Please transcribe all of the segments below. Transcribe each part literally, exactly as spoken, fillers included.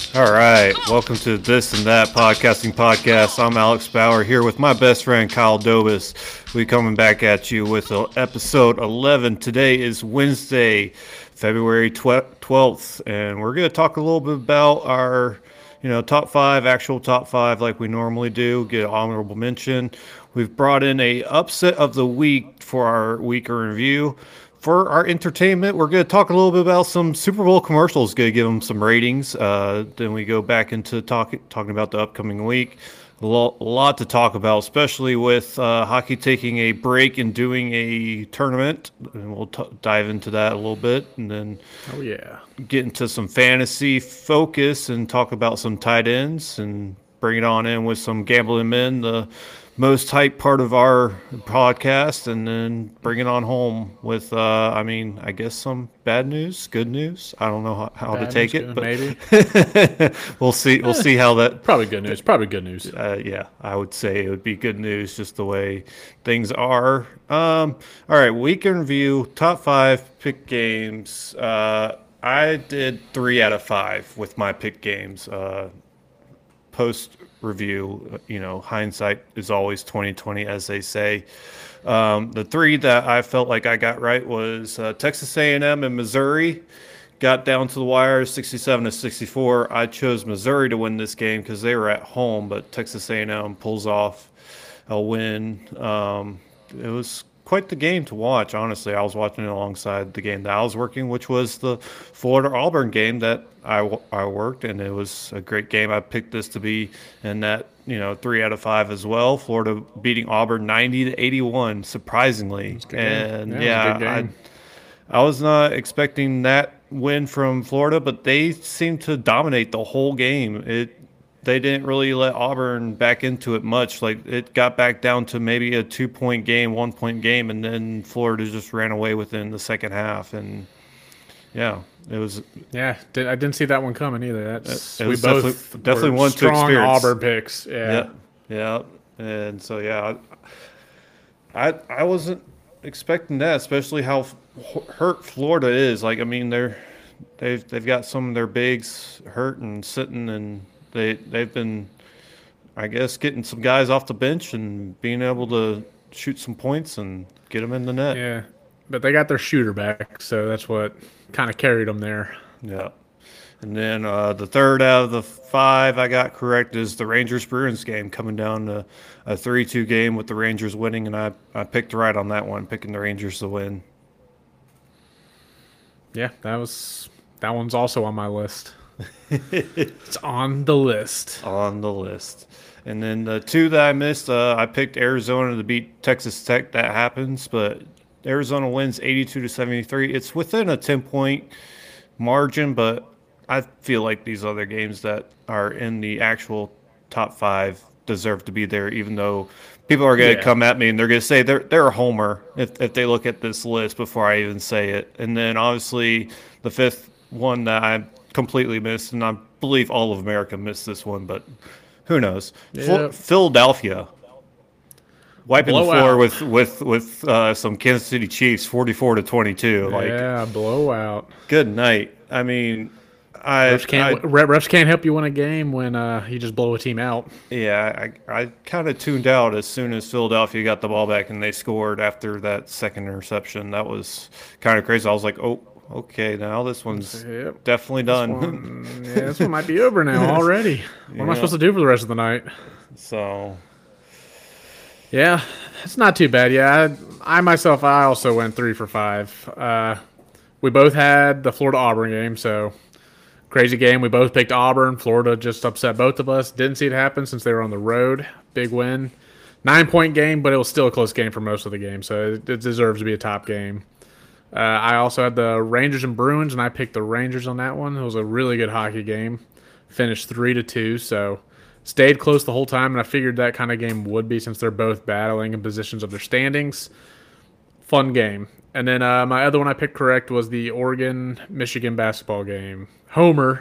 All right, welcome to This and That Podcasting Podcast. I'm Alex Bauer here with my best friend Kyle Dobis. We coming back at you with uh, episode eleven. Today is Wednesday, February twelfth, and we're going to talk a little bit about our, you know, top five, actual top five, like we normally do. Get an honorable mention. We've brought in a upset of the week for our week in review. For our entertainment, we're going to talk a little bit about some Super Bowl commercials, going to give them some ratings. Uh, then we go back into talk, talking about the upcoming week. A lot, a lot to talk about, especially with uh, hockey taking a break and doing a tournament. And we'll t- dive into that a little bit. And then oh yeah, get into some fantasy focus and talk about some tight ends and bring it on in with some gambling men, the most hype part of our podcast, and then bring it on home with, uh, I mean, I guess some bad news, good news. I don't know how, how to take news, it, good, but maybe we'll see. We'll see how that. Probably good news. Probably good news. Uh, yeah, I would say it would be good news, just the way things are. Um, all right, week in review, top five pick games. Uh, I did three out of five with my pick games. Uh, post review, you know, hindsight is always twenty twenty, as they say. Um, the three that I felt like I got right was uh, Texas A and M and Missouri. Got down to the wire, sixty-seven to sixty-four. I chose Missouri to win this game because they were at home, but Texas A and M pulls off a win. Um, it was quite the game to watch, honestly. I was watching it alongside the game that I was working, which was the Florida-Auburn game that I, I worked, and it was a great game. I picked this to be in that, you know, three out of five as well. Florida beating Auburn ninety to eighty-one, surprisingly. And, yeah, yeah I, I was not expecting that win from Florida, but they seemed to dominate the whole game. It They didn't really let Auburn back into it much. Like, it got back down to maybe a two-point game, one-point game, and then Florida just ran away within the second half. And yeah, it was. Yeah, did, I didn't see that one coming either. That's it we was both definitely, definitely one strong to experience. Auburn picks. Yeah, yeah, yeah. And so yeah, I I wasn't expecting that, especially how hurt Florida is. Like, I mean, they're they've they've got some of their bigs hurt and sitting and. They they've been, I guess, getting some guys off the bench and being able to shoot some points and get them in the net. Yeah, but they got their shooter back, so that's what kind of carried them there. Yeah, and then uh, the third out of the five I got correct is the Rangers Bruins game, coming down to a three two game with the Rangers winning, and I I picked right on that one, picking the Rangers to win. Yeah, that was that one's also on my list. It's on the list. On the list. And then the two that I missed, uh, I picked Arizona to beat Texas Tech. That happens, but Arizona wins eighty-two to seventy-three. It's within a ten-point margin, but I feel like these other games that are in the actual top five deserve to be there, even though people are going to yeah. come at me and they're going to say they're they're a homer if, if they look at this list before I even say it. And then obviously the fifth one that I completely missed, and I believe all of America missed this one, but who knows? Yep. Philadelphia wiping blowout. the floor with with with uh, some Kansas City Chiefs, forty-four to twenty-two. Like, yeah, blowout. Good night. I mean, I refs can't, I, refs can't help you win a game when uh, you just blow a team out. Yeah, I I kind of tuned out as soon as Philadelphia got the ball back and they scored after that second interception. That was kind of crazy. I was like, oh. Okay, now this one's yep. definitely done. This one, yeah, this one might be over now already. What yeah. am I supposed to do for the rest of the night? So, yeah, it's not too bad. Yeah, I, I myself, I also went three for five. Uh, we both had the Florida Auburn game, so crazy game. We both picked Auburn. Florida just upset both of us. Didn't see it happen since they were on the road. Big win. Nine-point game, but it was still a close game for most of the game, so it, it deserves to be a top game. Uh, I also had the Rangers and Bruins, and I picked the Rangers on that one. It was a really good hockey game. Finished three to two, so stayed close the whole time, and I figured that kind of game would be since they're both battling in positions of their standings. Fun game. And then uh, my other one I picked correct was the Oregon-Michigan basketball game. Homer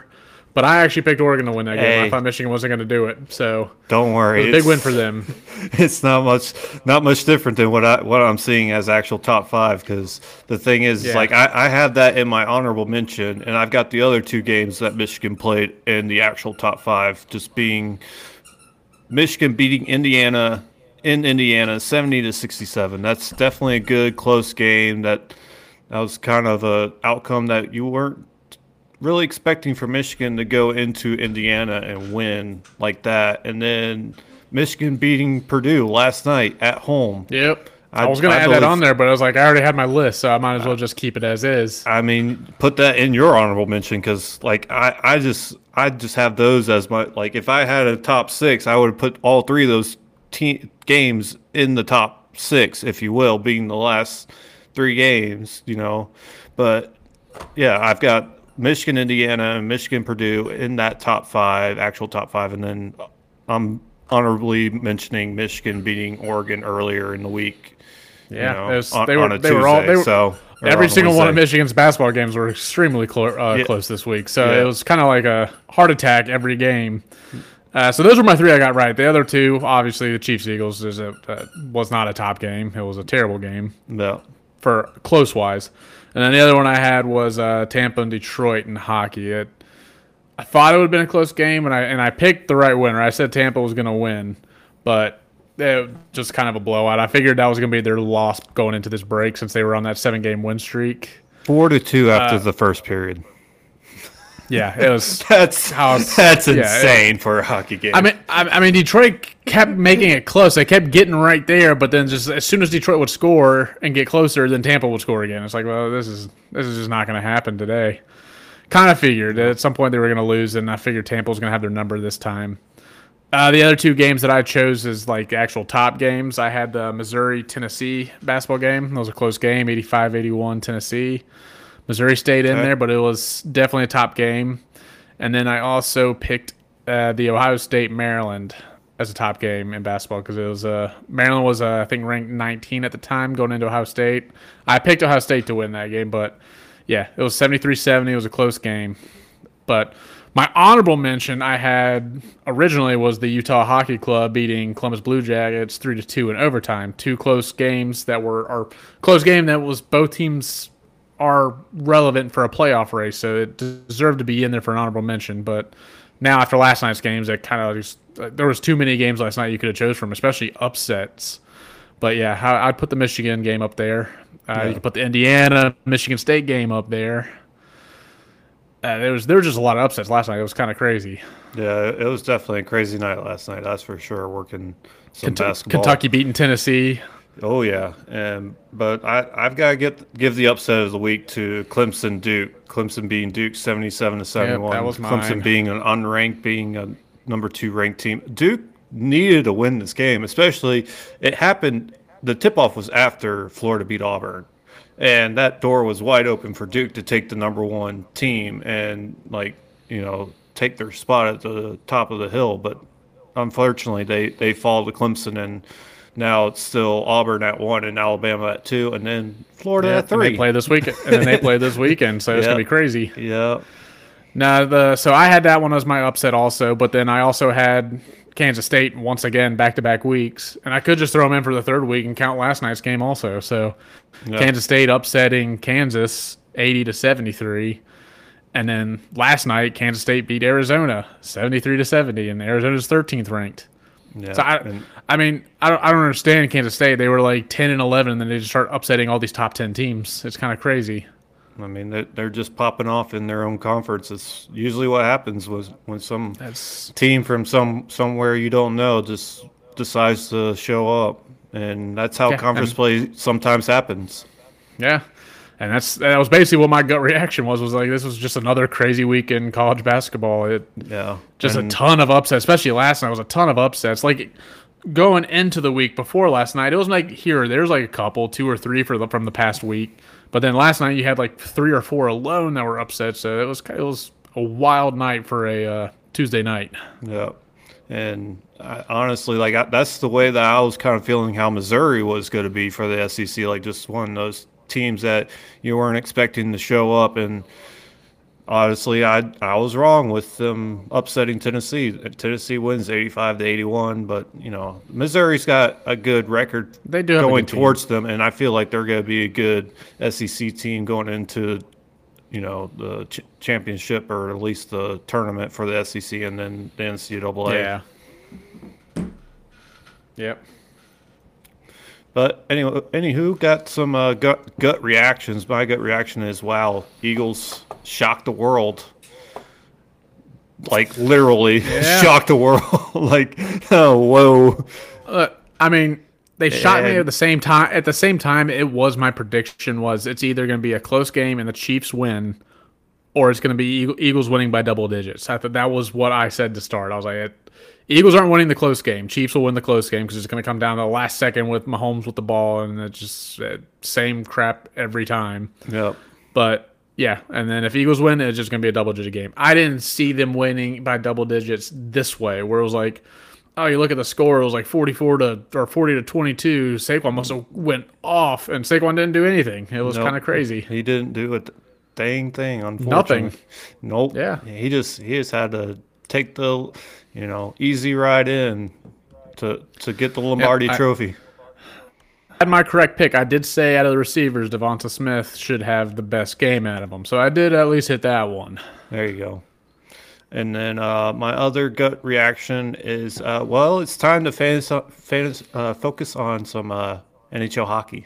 But I actually picked Oregon to win that game. Hey. I thought Michigan wasn't going to do it. So Don't worry, it was a big win for them. It's not much, not much different than what I what I'm seeing as actual top five. Because the thing is, Yeah. is like I, I have that in my honorable mention, and I've got the other two games that Michigan played in the actual top five, just being Michigan beating Indiana in Indiana, seventy to sixty-seven. That's definitely a good close game. That that was kind of a outcome that you weren't really expecting for Michigan to go into Indiana and win like that. And then Michigan beating Purdue last night at home. Yep. I, I- was going to I add that believe- on there, but I was like, I already had my list, so I might as well just keep it as is. I mean, put that in your honorable mention because, like, I, I just I just have those as my like. If I had a top six, I would put all three of those te- games in the top six, if you will, being the last three games. You know, but yeah, I've got Michigan, Indiana, and Michigan, Purdue in that top five, actual top five, and then I'm honorably mentioning Michigan beating Oregon earlier in the week. Yeah, you know, it was- on, they were- on a they were all- Tuesday, they were- so or Every on a single one of Wednesday. Michigan's basketball games were extremely clo- uh, Yeah. close this week. So Yeah. it was kind of like a heart attack every game. Uh, so those were my three I got right. The other two, obviously, the Chiefs Eagles is a, uh, was not a top game. It was a terrible game Yeah. for close wise. And then the other one I had was uh, Tampa and Detroit in hockey. It, I thought it would have been a close game, and I and I picked the right winner. I said Tampa was going to win, but it was just kind of a blowout. I figured that was going to be their loss going into this break since they were on that seven game win streak. Four to two after Uh, the first period. Yeah, it was. That's how- that's yeah, insane for a hockey game. I mean, I, I mean, Detroit kept making it close. They kept getting right there, but then just as soon as Detroit would score and get closer, then Tampa would score again. It's like, well, this is this is just not going to happen today. Kind of figured that at some point they were going to lose, and I figured Tampa was going to have their number this time. Uh, the other two games that I chose as like actual top games, I had the Missouri-Tennessee basketball game. That was a close game, eighty-five eighty-one Tennessee. Missouri stayed in Okay. there, but it was definitely a top game. And then I also picked uh, the Ohio State-Maryland as a top game in basketball because it was uh, Maryland was uh, I think ranked nineteen at the time going into Ohio State. I picked Ohio State to win that game, but yeah, it was seventy-three seventy. It was a close game. But my honorable mention I had originally was the Utah Hockey Club beating Columbus Blue Jackets three to two in overtime. Two close games that were or close game that was both teams are relevant for a playoff race, so it deserved to be in there for an honorable mention. But now after last night's games, it kind of just there was too many games last night you could have chose from, especially upsets. But yeah, I- I'd put the Michigan game up there. Uh, Yeah. You could put the Indiana Michigan State game up there. Uh, there was there were just a lot of upsets last night. It was kind of crazy. yeah, it was definitely a crazy night last night. That's for sure. Working some Kent- basketball. Kentucky beating Tennessee. Oh yeah, and but I I've got to get give the upset of the week to Clemson Duke. Clemson beating Duke seventy-seven to seventy-one. that was Clemson mine. being an unranked, being a number two ranked team. Duke needed to win this game, especially it happened. The tip off was after Florida beat Auburn, and that door was wide open for Duke to take the number one team and like you know take their spot at the top of the hill. But unfortunately, they they fall to Clemson and. Now it's still Auburn at one and Alabama at two, and then Florida Yeah, at and three. they play this weekend, and then they play this weekend, so it's Yeah. gonna be crazy. Yeah, Now the so I had that one as my upset also, but then I also had Kansas State once again back to back weeks, and I could just throw them in for the third week and count last night's game also. So Yeah. Kansas State upsetting Kansas eighty to seventy three, and then last night Kansas State beat Arizona seventy three to seventy, and Arizona's thirteenth ranked. yeah. So I, and, I mean, I don't, I don't understand Kansas State. They were like ten and eleven, and then they just start upsetting all these top ten teams. It's kind of crazy. I mean, they're, they're just popping off in their own conference. It's usually what happens was when some That's team from some somewhere you don't know just decides to show up, and that's how Yeah, conference and- play sometimes happens. yeah, and that's that was basically what my gut reaction was. Was like this was just another crazy week in college basketball. It Yeah, just and, a ton of upsets, especially last night was a ton of upsets. Like going into the week before last night, it was like here there's like a couple, two or three for the, from the past week, but then last night you had like three or four alone that were upset. So it was it was a wild night for a uh, Tuesday night. Yeah, and I, honestly, like I, that's the way that I was kind of feeling how Missouri was going to be for the S E C. Like just one of those teams that you weren't expecting to show up, and honestly, I I was wrong with them upsetting Tennessee. Tennessee wins eighty-five to eighty-one, but you know Missouri's got a good record They do have a going good team. towards them, and I feel like they're going to be a good S E C team going into you know the ch- championship or at least the tournament for the S E C and then the N C double A. Yeah. Yep. But anyway, anywho, got some uh, gut gut reactions. My gut reaction is, wow, Eagles shocked the world. Like literally Yeah. shocked the world. Like, oh whoa. Uh, I mean, they shot me And- at the same time. At the same time, it was my prediction was it's either going to be a close game and the Chiefs win, or it's going to be Eagle- Eagles winning by double digits. I thought that was what I said to start. I was like, it, Eagles aren't winning the close game. Chiefs will win the close game because it's going to come down to the last second with Mahomes with the ball, and it's just uh, same crap every time. Yep. But yeah, and then if Eagles win, it's just going to be a double digit game. I didn't see them winning by double digits this way, where it was like, oh, you look at the score, it was like forty-four to or forty to twenty-two. Saquon must have went off, and Saquon didn't do anything. It was Nope. kind of crazy. He didn't do a dang thing, unfortunately. Nothing. Nope. Yeah. He just he just had to take the you know easy ride in to to get the Lombardi I- trophy. Had my correct pick. I did say out of the receivers, Devonta Smith should have the best game out of them. So I did at least hit that one. There you go. And then uh, my other gut reaction is, uh, well, it's time to fans, fans, uh, focus on some uh, N H L hockey.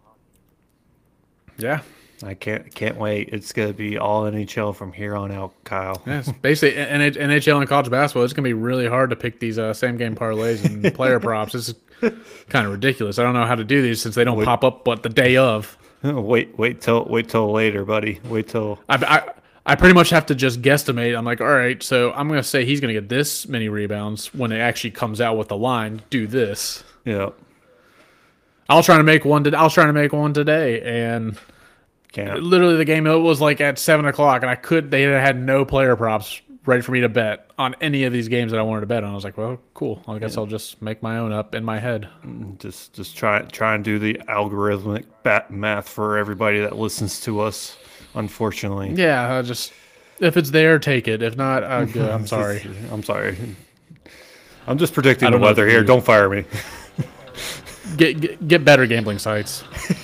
Yeah. I can't can't wait. It's gonna be all N H L from here on out, Kyle. Yeah, it's basically N H L and college basketball. It's going to be really hard to pick these uh, same game parlays and player props. This is kind of ridiculous. I don't know how to do these since they don't pop up but the day of. wait, wait till wait till later, buddy. Wait till I, I, I pretty much have to just guesstimate. I'm like, all right, so I'm going to say he's going to get this many rebounds when it actually comes out with the line. Do this. yeah. I'll try to make one. To, I'll try to make one today, and Can't. literally the game it was like at seven o'clock, and I could. They had no player props ready for me to bet on any of these games that I wanted to bet on. I was like, well, cool. I guess I'll just make my own up in my head. Just just try try and do the algorithmic bat math for everybody that listens to us. Unfortunately. Yeah, I just if it's there, take it. If not, uh, good. I'm sorry. I'm sorry. I'm just predicting I the don't know weather if here. you- Don't fire me. Get, get get better gambling sites.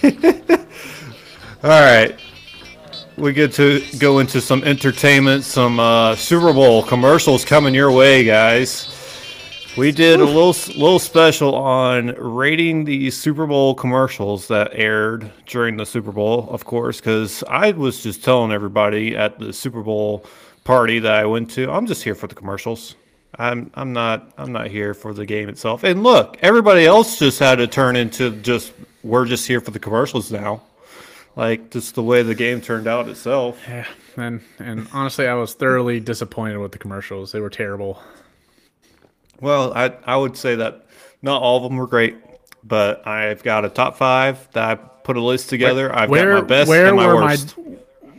All right. We get to go into some entertainment, some uh, Super Bowl commercials coming your way, guys. We did a little little special on rating the Super Bowl commercials that aired during the Super Bowl, of course, because I was just telling everybody at the Super Bowl party that I went to, I'm just here for the commercials. I'm I'm not I'm not here for the game itself. And look, everybody else just had to turn into just we're just here for the commercials now. Like just the way the game turned out itself. Yeah, and and honestly, I was thoroughly disappointed with the commercials. They were terrible. Well, I I would say that not all of them were great, but I've got a top five that I put a list together. I've Where got my best where and my were worst. my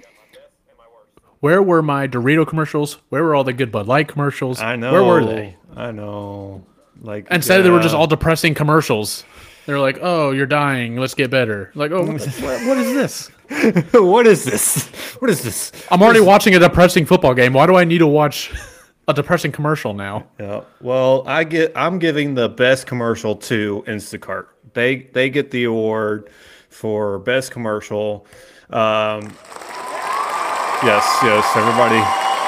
where were my Dorito commercials? Where were all the good Bud Light commercials? I know. Where were they? I know. Like Instead, they were just uh, all depressing commercials. They're like, "Oh, you're dying. Let's get better." Like, "Oh, what, what is this?" what is this? What is this? I'm already watching a depressing football game. Why do I need to watch a depressing commercial now? Yeah. Well, I get. I'm giving the best commercial to Instacart. They they get the award for best commercial. Um, yes, yes, everybody.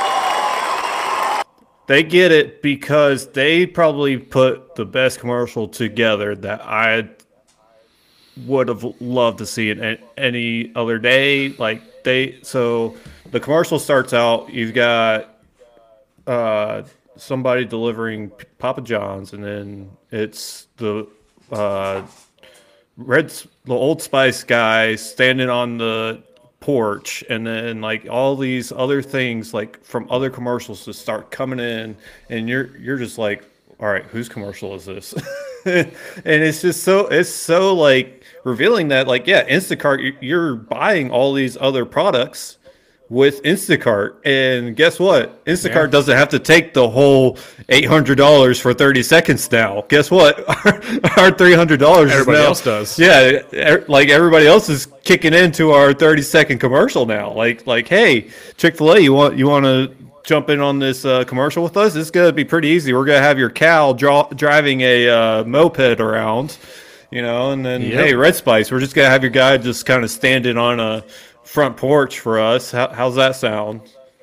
They get it because they probably put the best commercial together that I would have loved to see it a- any other day. Like they, so the commercial starts out. You've got uh, somebody delivering Papa John's, and then it's the uh, Red, the Old Spice guy standing on the porch, and then like all these other things like from other commercials just start coming in, and you're you're just like, all right, whose commercial is this? And it's just so it's so like revealing that like yeah, Instacart, you- you're buying all these other products, with Instacart. And guess what? Instacart Yeah. doesn't have to take the whole eight hundred dollars for thirty seconds now. Guess what? Our, our three hundred dollars Everybody is now, else does. Yeah, er, like everybody else is kicking into our thirty second commercial now. Like, like, hey, Chick-fil-A, you want you want to jump in on this uh, commercial with us? It's gonna be pretty easy. We're gonna have your cow draw, driving a uh, moped around, you know, and then Yep. hey, Red Spice, we're just gonna have your guy just kind of standing on a front porch for us. How, how's that sound?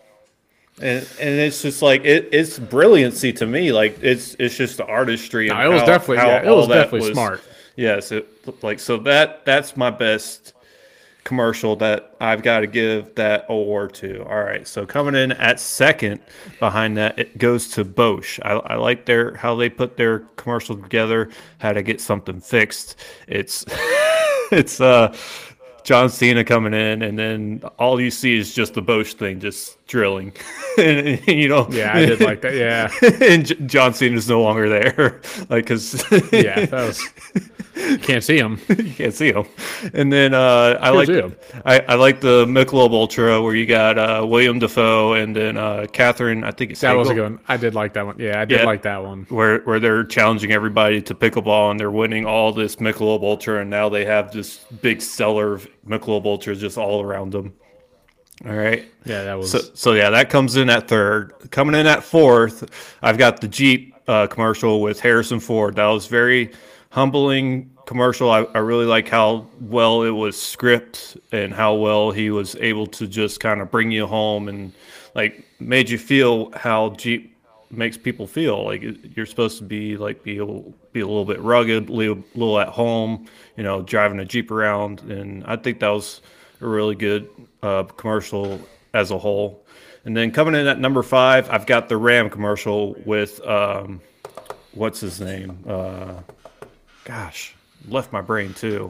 And and it's just like it, it's brilliancy to me. Like it's it's just the artistry. And No, it was how- definitely how yeah, it all was that definitely smart. Yes, it like so that that's my best commercial that I've got to give that award to. All right, so coming in at second behind that, it goes to Bosch. I, I like their how they put their commercial together, how to get something fixed. It's it's uh John Cena coming in, and then all you see is just the Bosch thing just drilling, and, and, you know. Yeah, I did like that. Yeah, and J- John Cena's no longer there, like because yeah, that was. Can't see him. you can't see him. And then uh, I Can't like see 'em. I, I like the Michelob Ultra where you got uh, William Dafoe and then uh, Catherine. I think it's That was a Hagel, good one. I did like that one. Yeah, I did Yeah. like that one. where where they're challenging everybody to pickleball and they're winning all this Michelob Ultra, and now they have this big cellar of Michelob Ultra just all around them. All right. Yeah, that was. So, so yeah, that comes in at third. Coming in at fourth, I've got the Jeep uh, commercial with Harrison Ford. That was very humbling commercial. I, I really like how well it was scripted and how well he was able to just kind of bring you home and like made you feel how Jeep makes people feel. Like it- you're supposed to be like be a, be a little bit rugged, a little, little at home, you know, driving a Jeep around. And I think that was a really good uh, commercial as a whole. And then coming in at number five, I've got the Ram commercial with um, what's his name? Uh, gosh, left my brain too.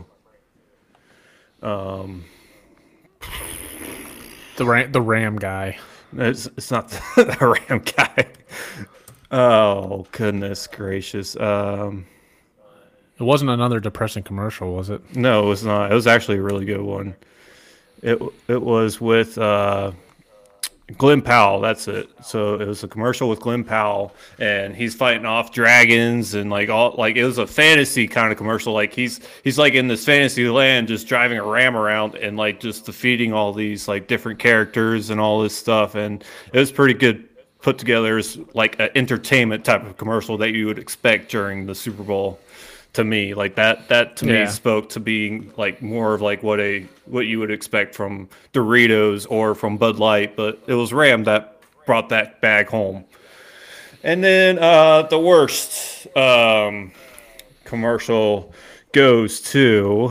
the Ram, the Ram guy. It's, it's not the Ram guy. Oh goodness gracious! Um, It wasn't another depressing commercial, was it? no, it was not. It was actually a really good one. It it was with uh, Glenn Powell. That's it. So it was a commercial with Glenn Powell, and he's fighting off dragons and like all like it was a fantasy kind of commercial. Like he's he's like in this fantasy land, just driving a ram around and like just defeating all these like different characters and all this stuff. And it was pretty good put together as like an entertainment type of commercial that you would expect during the Super Bowl. To me, like that, that to Yeah. me spoke to being like more of like what a what you would expect from Doritos or from Bud Light, but it was Ram that brought that bag home. And then uh, the worst um, commercial goes to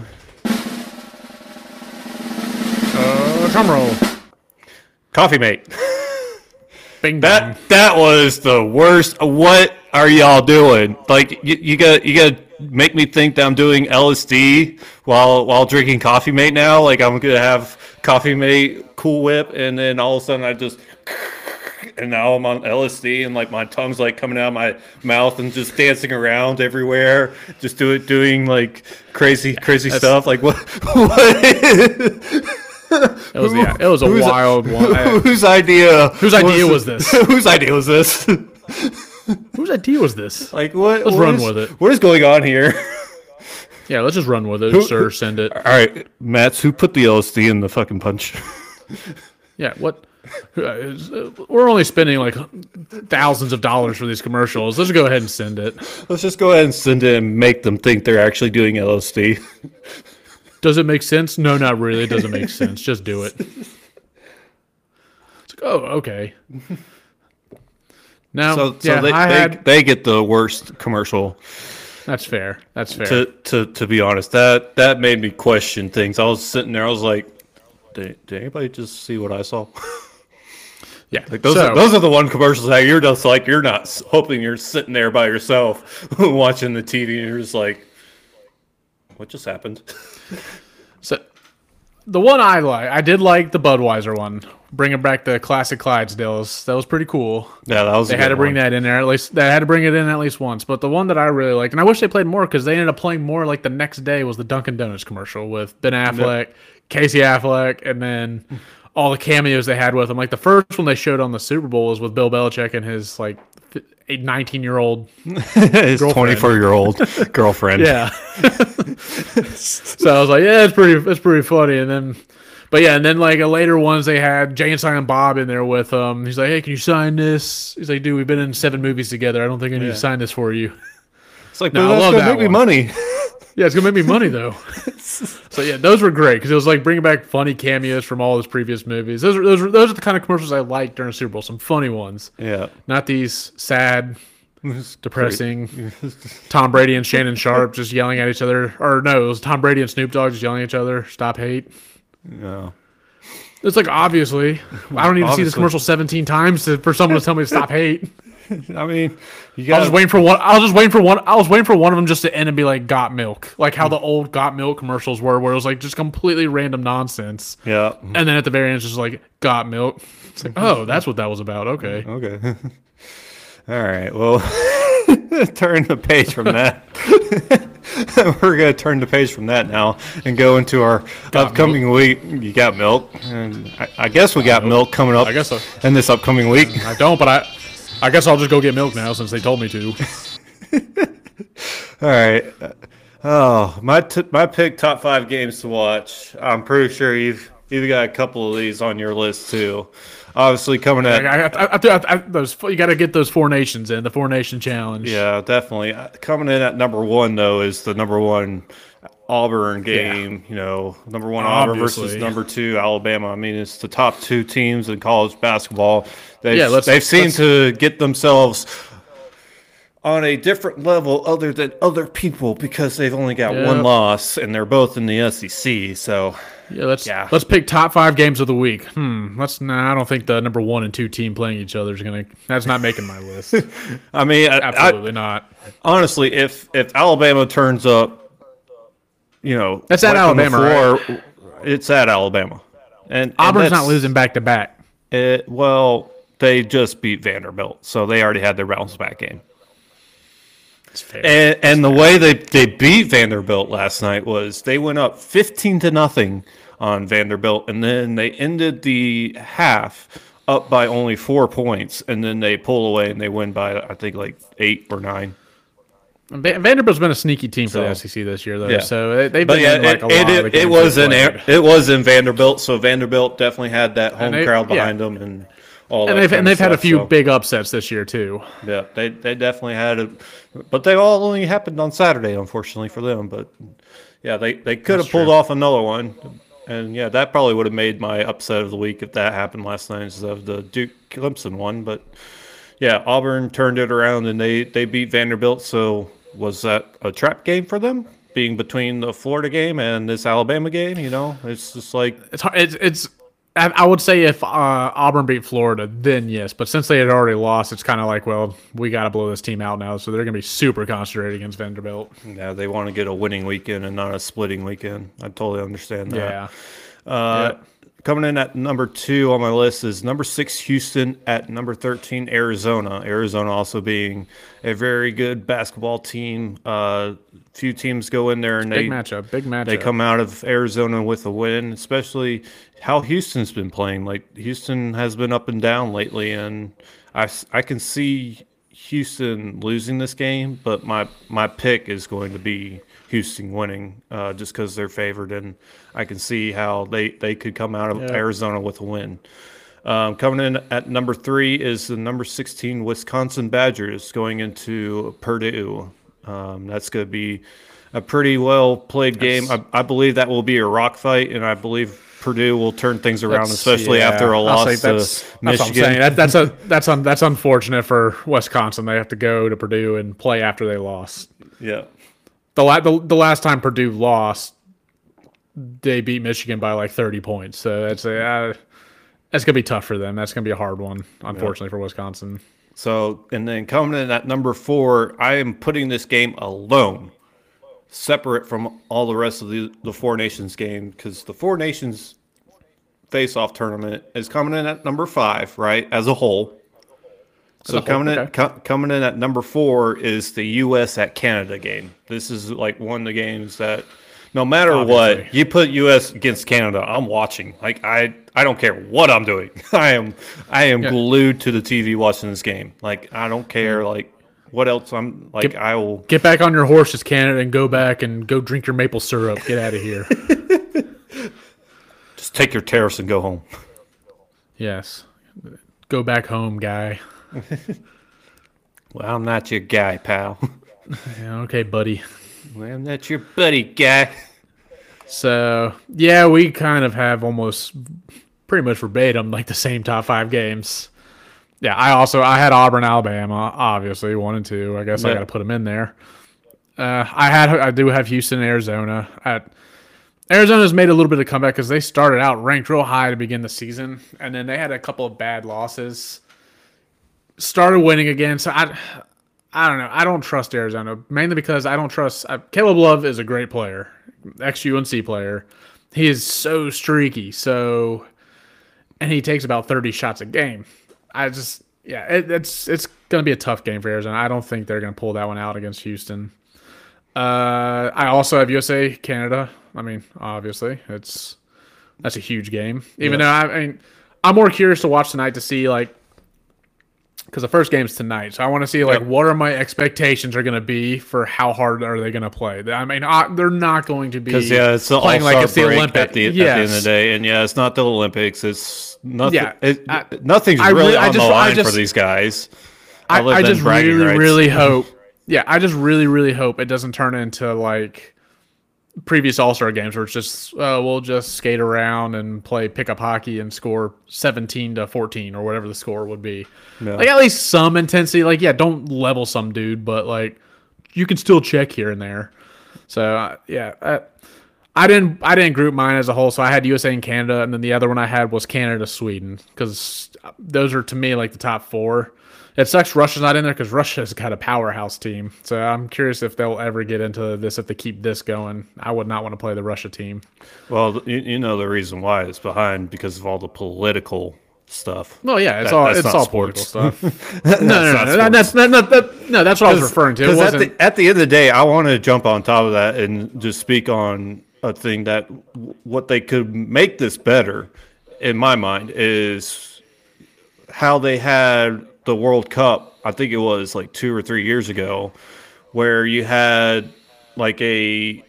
Uh, drum roll. Coffee Mate. Bing That bang. that was the worst. What are y'all doing? Like you, you got you got to make me think that I'm doing L S D while while drinking Coffee Mate now. Like I'm gonna have Coffee Mate, Cool Whip, and then all of a sudden I just and now I'm on L S D and like my tongue's like coming out of my mouth and just dancing around everywhere, just do it doing like crazy crazy stuff. Like what? what? It was yeah, it was a Who's- wild one. I- Whose idea? Whose idea was this? Whose idea was this? Whose idea was this? Like what? Let's what run is- with it. What is going on here? Yeah, let's just run with it, sir. Send it. All right, Mats, who put the L S D in the fucking punch? Yeah, what? uh, is- uh, We're only spending like thousands of dollars for these commercials. Let's go ahead and send it. Let's just go ahead and send it and make them think they're actually doing L S D. Does it make sense? No, not really. It doesn't make sense. Just do it. It's like, oh, okay. Now, So, so yeah, they, I they, had. they get the worst commercial. That's fair. That's fair. To, to to be honest, that that made me question things. I was sitting there, I was like, did, did anybody just see what I saw? yeah. Like those so, are, those are the one commercials that you're just like you're not s- hoping you're sitting there by yourself watching the T V and you're just like, what just happened? so the one I like, I did like the Budweiser one. Bringing back the classic Clydesdales. That was pretty cool. Yeah, that was. They a had good to bring one. that in there at least. They had to bring it in at least once. But the one that I really liked, and I wish they played more because they ended up playing more like the next day, was the Dunkin' Donuts commercial with Ben Affleck, Casey Affleck, and then all the cameos they had with him. Like the first one they showed on the Super Bowl was with Bill Belichick and his like nineteen year old his twenty-four year old girlfriend. Yeah. So I was like, yeah, it's pretty, it's pretty funny. And then, but yeah, and then like a later ones they had Jay and Silent Bob in there with him. He's like, hey, can you sign this? He's like, dude, we've been in seven movies together. I don't think I need Yeah. to sign this for you. It's like, No, but I that's love gonna that make me one. money. Yeah, it's gonna make me money though. So yeah, those were great because it was like bringing back funny cameos from all his previous movies. Those are those are, those are the kind of commercials I like during Super Bowl. Some funny ones, Yeah. not these sad, depressing Tom Brady and Shannon Sharp just yelling at each other. Or no, it was Tom Brady and Snoop Dogg just yelling at each other. Stop hate. No. It's like obviously I don't need to see this Obviously. commercial seventeen times to, for someone to tell me to stop hate. I mean, you I got was just waiting for one. I was just waiting for one. I was waiting for one of them just to end and be like "Got Milk," like how the old "Got Milk" commercials were, where it was like just completely random nonsense. Yeah. And then at the very end, it's just like "Got Milk." It's like, oh, that's what that was about. Okay. Okay. All right. Well, turn the page from that. We're going to turn the page from that now and go into our Got upcoming week. You got milk. And I, I guess we got milk coming up I guess so. in this upcoming week. I don't, but I, I guess I'll just go get milk now since they told me to. All right. Oh, my t- my pick top five games to watch. I'm pretty sure you've you've got a couple of these on your list too. Obviously coming at I, I, I, I, I, those you got to get those four nations in the four nation challenge. yeah, definitely Uh, coming in at number one though is the number one Auburn game. You know, number one Auburn versus Obviously. number two Alabama. I mean, it's the top two teams in college basketball. They've, Yeah, let's- they've seemed let's- to get themselves on a different level other than other people because they've only got Yeah. one loss and they're both in the S E C. So Yeah, let's Yeah. let's pick top five games of the week. Hmm. Let's. Nah, I don't think the number one and two team playing each other is gonna. That's not making my list. I mean, I, I, Absolutely not. honestly, if if Alabama turns up, you know, That's at right on the Alabama, floor, it's at Alabama, and, and Auburn's not that's- losing back to back. It, well, they just beat Vanderbilt, so they already had their bounce back game. It's fair. And, and the way they, they beat Vanderbilt last night was they went up fifteen to nothing on Vanderbilt, and then they ended the half up by only four points, and then they pull away and they win by I think like eight or nine. Va- Vanderbilt's been a sneaky team for So- the S E C this year, though. Yeah. So they- they've But been yeah, in like it, a lot it, of the it, games it was they've in played. it was in Vanderbilt, so Vanderbilt definitely had that home they- crowd yeah. behind them and all and that. they've kind and of they've had a stuff, few so. big upsets this year too. Yeah, they they definitely had it, but they all only happened on Saturday, unfortunately for them. But yeah, they, they could have pulled true. off another one, and yeah, that probably would have made my upset of the week if that happened last night instead of the Duke Clemson one. But yeah, Auburn turned it around and they they beat Vanderbilt. So was that a trap game for them, being between the Florida game and this Alabama game? You know, it's just like It's hard. It's, it's I I would say if uh, Auburn beat Florida, then yes. But since they had already lost, it's kind of like, well, we got to blow this team out now. So they're going to be super concentrated against Vanderbilt. yeah, they want to get a winning weekend and not a splitting weekend. I totally understand that. Yeah. Uh, Yep. Coming in at number two on my list is number six Houston, at number thirteen Arizona. Arizona also being a very good basketball team. Uh, few teams go in there and Big they matchup. Big matchup. they come out of Arizona with a win, especially how Houston's been playing. Like Houston has been up and down lately, and I, s- I can see Houston losing this game, but my my pick is going to be Houston winning, uh, just because they're favored, and I can see how they, they could come out of Yeah. Arizona with a win. Um, coming in at number three is the number sixteen Wisconsin Badgers going into Purdue. Um, that's going to be a pretty well played game. I, I believe that will be a rock fight, and I believe Purdue will turn things around, That's- especially yeah. after a I'll loss say to that's, that's what I'm Michigan. saying. That, that's a that's un, that's unfortunate for Wisconsin. They have to go to Purdue and play after they lost. Yeah, The, la- the the last time Purdue lost, they beat Michigan by like thirty points. So that's a uh, that's gonna be tough for them. That's gonna be a hard one, unfortunately, for Wisconsin. So, and then coming in at number four, I am putting this game alone, separate from all the rest of the, the Four Nations game, because the Four Nations face-off tournament is coming in at number five, right, as a whole. So a whole, coming in okay. co- coming in at number four is the U S at Canada game. This is like one of the games that no matter Obviously. what, you put U S against Canada, I'm watching. Like I, I don't care what I'm doing. I am, I am Yeah. glued to the T V watching this game. Like I don't care. Like what else? I'm like Get- I will. Get back on your horses, Canada, and go back and go drink your maple syrup. Get out of here. Just take your tariffs and go home. Yes. Go back home, guy. Well, I'm not your guy, pal. Yeah, okay, buddy. Well, I'm not your buddy, guy. So, yeah, we kind of have almost pretty much verbatim like the same top five games. Yeah, I also I had Auburn, Alabama, obviously one and two. I guess I Yeah. got to put them in there. Uh, I had I do have Houston, Arizona. At Arizona's made a little bit of comeback because they started out ranked real high to begin the season, and then they had a couple of bad losses. Started winning again, so I, I don't know. I don't trust Arizona mainly because I don't trust. I, Caleb Love is a great player, ex U N C player. He is so streaky, so, and he takes about thirty shots a game. I just, yeah, it, it's it's gonna be a tough game for Arizona. I don't think they're gonna pull that one out against Houston. Uh, I also have U S A, Canada. I mean, obviously, it's that's a huge game. Even Yeah. though I, I mean, I'm more curious to watch tonight to see like, because the first game's tonight, so I want to see like Yep. what are my expectations are going to be for how hard are they going to play. I mean, I, they're not going to be Because yeah, it's the playing all-star like it's the break Olympics. at the, at the Yes. end of the day, and yeah, it's not the Olympics. It's nothing. Yeah, it, I- nothing's I really re- I on just- the I line just- for these guys. I, other I than just bragging really, rights. really hope. Yeah, I just really, really hope it doesn't turn into like previous All Star games where it's just uh, we'll just skate around and play pickup hockey and score seventeen to fourteen or whatever the score would be. Yeah. Like at least some intensity. Like yeah, don't level some dude, but like you can still check here and there. So uh, yeah. Uh, I didn't. I didn't group mine as a whole, so I had U S A and Canada, and then the other one I had was Canada, Sweden, because those are to me like the top four. It sucks Russia's not in there because Russia's got a powerhouse team. So I'm curious if they'll ever get into this if they keep this going. I would not want to play the Russia team. Well, you, you know the reason why it's behind because of all the political stuff. Well, yeah, it's That- all that's it's not all sports. political stuff. no, no, not no, no, that's not, not that. No, that's what I was referring to. It Because at wasn't. the, at the end of the day, I want to jump on top of that and just speak on a thing that w- what they could make this better, in my mind, is how they had the World Cup. I think it was like two or three years ago, where you had like a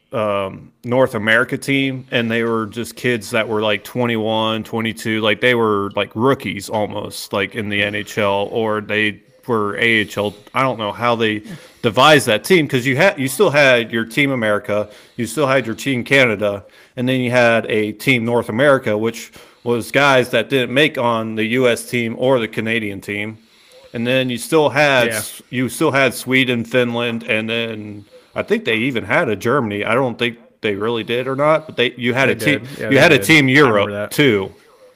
um, North America team, and they were just kids that were like twenty-one, twenty-two, like they were like rookies almost, like in the N H L, or they were A H L. I don't know how they devised that team because you had you still had your Team America, you still had your Team Canada, and then you had a Team North America, which was guys that didn't make on the U S team or the Canadian team. And then you still had Yeah. you still had Sweden, Finland, and then I think they even had a Germany. I don't think they really did or not, but they you had They a team did. Yeah, you they had a did. team I remember Europe that. too.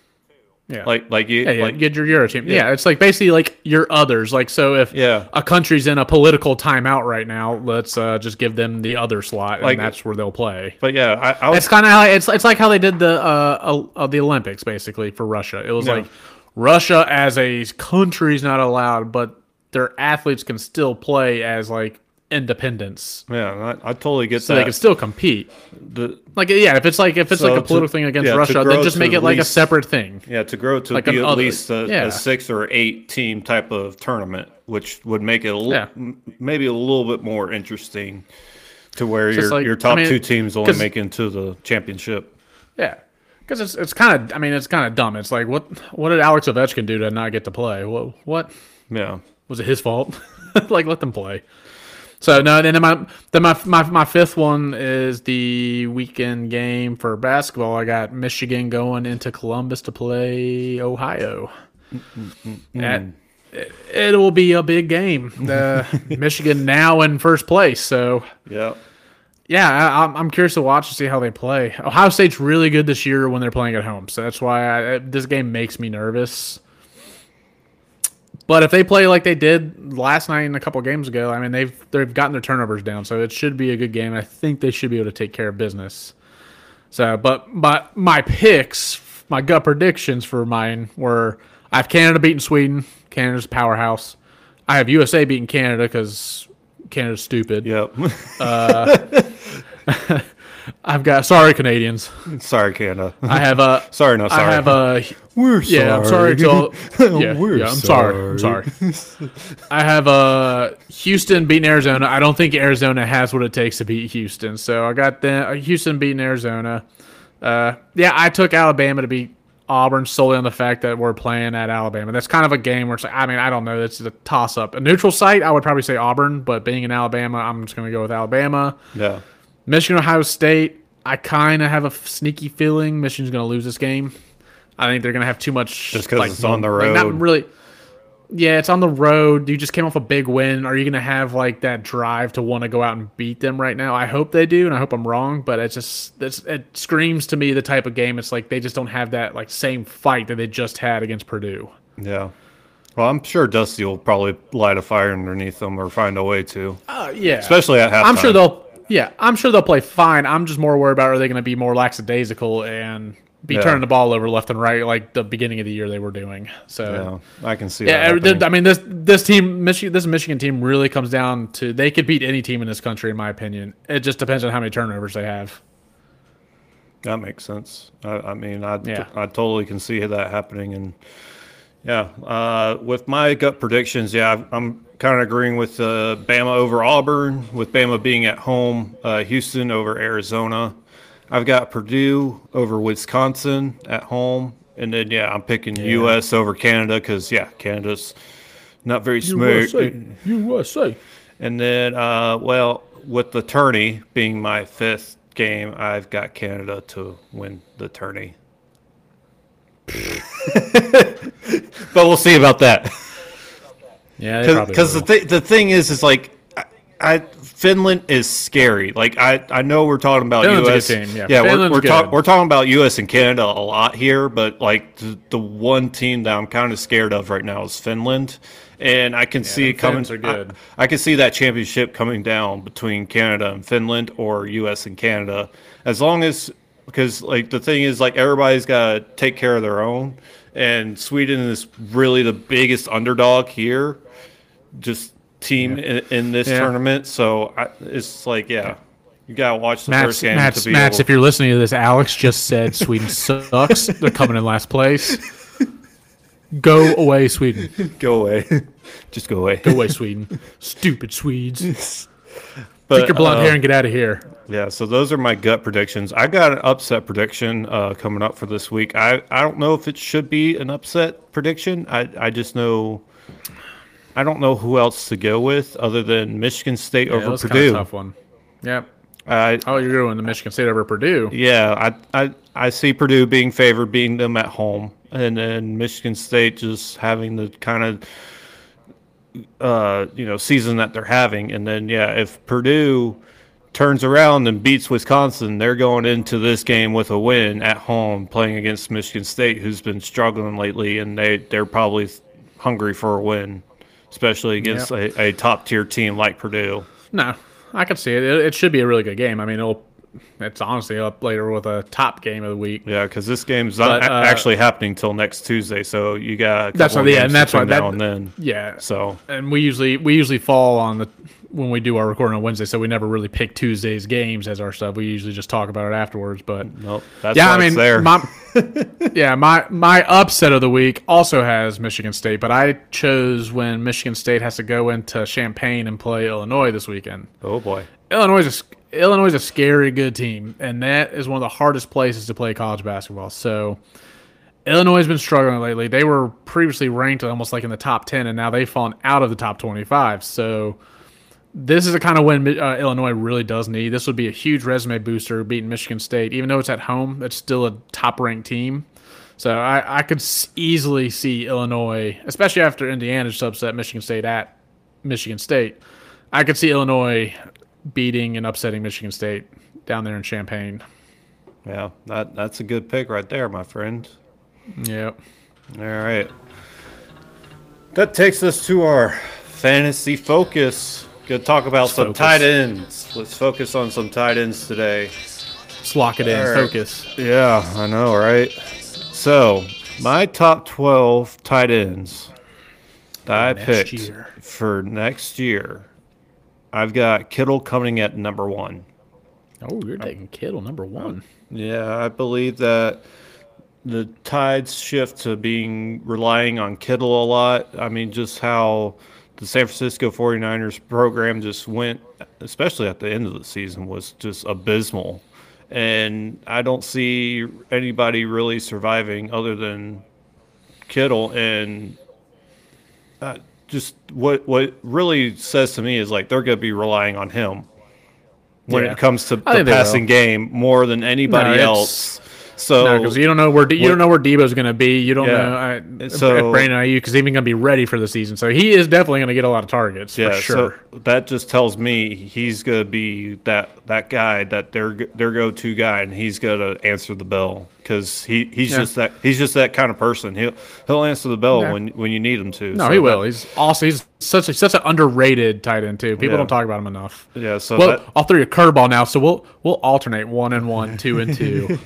Yeah. Like like you Yeah, yeah, like get your Euro team. Yeah. Yeah. it's like basically like your others. Like so, if Yeah. a country's in a political timeout right now, let's uh, just give them the other slot, Like- and that's where they'll play. but yeah, I, I was It's kind of like it's it's like how they did the uh, uh the Olympics basically for Russia. It was Yeah. like Russia as a country is not allowed, but their athletes can still play as like independents, yeah, I, I totally get so that. they can still compete. The- Like yeah, if it's like if it's So like a to- political thing against yeah, to Russia, grow then just to make it at like a least- separate thing. yeah, to grow to Like be an at other- least a, yeah. a six or eight team type of tournament, which would make it a li- Yeah. m- maybe a little bit more interesting to where Just your like- your top I mean, two teams only 'cause- make it into the championship. Yeah, because it's it's kind of I mean it's kind of dumb. It's like what what did Alex Ovechkin do to not get to play? What what Yeah. was it his fault? Like let them play. So no, then my then my, my my fifth one is the weekend game for basketball. I got Michigan going into Columbus to play Ohio. That, it, it will be a big game. The Michigan now in first place, so Yeah. yeah, I, I'm I'm curious to watch and see how they play. Ohio State's really good this year when they're playing at home, so that's why I, this game makes me nervous. But if they play like they did last night and a couple games ago, I mean they've they've gotten their turnovers down, so it should be a good game. I think they should be able to take care of business. So, but but my picks, my gut predictions for mine were: I have Canada beating Sweden. Canada's a powerhouse. I have U S A beating Canada because Canada's stupid. Yep. I've got sorry Canadians. Sorry, Canada. I have a sorry, no, sorry. I have a We're yeah. I'm sorry to all. Yeah, We're yeah. I'm sorry. I'm sorry. sorry. I have a Houston beating Arizona. I don't think Arizona has what it takes to beat Houston, so I got the uh, Houston beating Arizona. Uh, yeah, I took Alabama to beat Auburn solely on the fact that we're playing at Alabama. That's kind of a game where it's like, I mean, I don't know. It's a toss-up. A neutral site, I would probably say Auburn, but being in Alabama, I'm just going to go with Alabama. Yeah. Michigan, Ohio State, I kind of have a sneaky feeling Michigan's going to lose this game. I think they're going to have too much. Just because like, it's on the like, road. not really. Yeah, it's on the road. You just came off a big win. Are you going to have like that drive to want to go out and beat them right now? I hope they do, and I hope I'm wrong. But it's just it's, it screams to me the type of game. It's like they just don't have that like same fight that they just had against Purdue. Yeah. Well, I'm sure Dusty will probably light a fire underneath them or find a way to. Uh, yeah, especially at halftime. I'm sure they'll. Yeah, I'm sure they'll play fine. I'm just more worried about are they going to be more lackadaisical and be Yeah. turning the ball over left and right like the beginning of the year they were doing. So Yeah, I can see yeah, that. happening. I mean this this team, Michigan, this Michigan team really comes down to they could beat any team in this country, in my opinion. It just depends on how many turnovers they have. That makes sense. I, I mean, I, Yeah. I totally can see that happening. And yeah, uh, with my gut predictions, yeah, I'm kind of agreeing with uh, Bama over Auburn, with Bama being at home, uh, Houston over Arizona. I've got Purdue over Wisconsin at home. And then, yeah, I'm picking U S over Canada because, yeah, Canada's not very smart. U S A. And then, uh, well, with the tourney being my fifth game, I've got Canada to win the tourney. But we'll see about that. Yeah, they probably Because the, will. th- the thing is, is like, I, I Finland is scary. Like, I, I know we're talking about Finland's a U S. good team, yeah. yeah we're Finland's we're, talk- good. we're talking about U S and Canada a lot here, but like the, the one team that I'm kind of scared of right now is Finland. And I can see it coming. Finns are good. I, I can see that championship coming down between Canada and Finland, or U S and Canada, as long as because like the thing is like everybody's got to take care of their own, and Sweden is really the biggest underdog here, just team in, in this Yeah. tournament. So I, it's like yeah, you gotta watch the Matt's, first game Matt's, to be Matt's, able. if you're listening to this, Alex just said Sweden sucks. They're coming in last place. Go away, Sweden. Go away, just go away. Go away, Sweden. Stupid Swedes. But, Take your blonde uh, hair and get out of here. Yeah, so those are my gut predictions. I got an upset prediction uh, coming up for this week. I, I don't know if it should be an upset prediction. I, I just know I don't know who else to go with other than Michigan State Yeah, over that's kind Purdue. of a tough one. Yep. I Oh, you're going to Michigan State over Purdue. yeah, I, I I see Purdue being favored, beating them at home, and then Michigan State just having the kind of uh, you know season that they're having, and then yeah, if Purdue turns around and beats Wisconsin, they're going into this game with a win at home, playing against Michigan State, who's been struggling lately, and they they're probably hungry for a win, especially against Yep. a, a top tier team like Purdue. No, I can see it. it. It should be a really good game. I mean, it'll. It's honestly up later with a top game of the week. Yeah, because this game's not But, a- uh, actually happening till next Tuesday, so you got a couple That's of why- yeah, games and that's between why that- now and then. Yeah. So And we usually we usually fall on the when we do our recording on Wednesday, so we never really pick Tuesday's games as our stuff. We usually just talk about it afterwards. But nope, that's yeah, why I mean, it's there. my yeah, my my upset of the week also has Michigan State, but I chose when Michigan State has to go into Champaign and play Illinois this weekend. oh boy, Illinois is a, Illinois is a scary good team, and that is one of the hardest places to play college basketball. So Illinois has been struggling lately. They were previously ranked almost like in the top ten, and now they've fallen out of the top twenty-five. So this is the kind of win uh, Illinois really does need. This would be a huge resume booster beating Michigan State. Even though it's at home, it's still a top-ranked team. So I, I could s- easily see Illinois, especially after Indiana just upset Michigan State at Michigan State. I could see Illinois beating and upsetting Michigan State down there in Champaign. yeah, that that's a good pick right there, my friend. Yep. All right, that takes us to our fantasy focus. Gonna talk about some focus. tight ends. Let's focus on some tight ends today. Let's lock it in. All right. Focus. Yeah, I know, right? So, my top twelve tight ends that I next picked year. for next year, I've got Kittle coming at number one. Oh, you're taking Kittle number one. Yeah, I believe that the tides shift to being relying on Kittle a lot. I mean, just how the San Francisco 49ers program just went, especially at the end of the season, was just abysmal. And I don't see anybody really surviving other than Kittle. And uh, just what what really says to me is like they're going to be relying on him when Yeah. it comes to I the think they passing will. game more than anybody No, it's- else. So because you don't know where De- you what- don't know where Debo's going to be. You don't Yeah. know I, So- if Brandon Ayuk is even going to be ready for the season. So he is definitely going to get a lot of targets yeah, for sure. so that just tells me he's going to be that that guy, that their their go-to guy, and he's going to answer the bell because he, he's Yeah. just that he's just that kind of person. He'll he'll answer the bell Yeah. when when you need him to. No, So he that- will. He's also he's such a, such an underrated tight end too. People Yeah. don't talk about him enough. Yeah, so Well, that, I'll throw you a curveball now. So we'll we'll alternate one and one, two and two.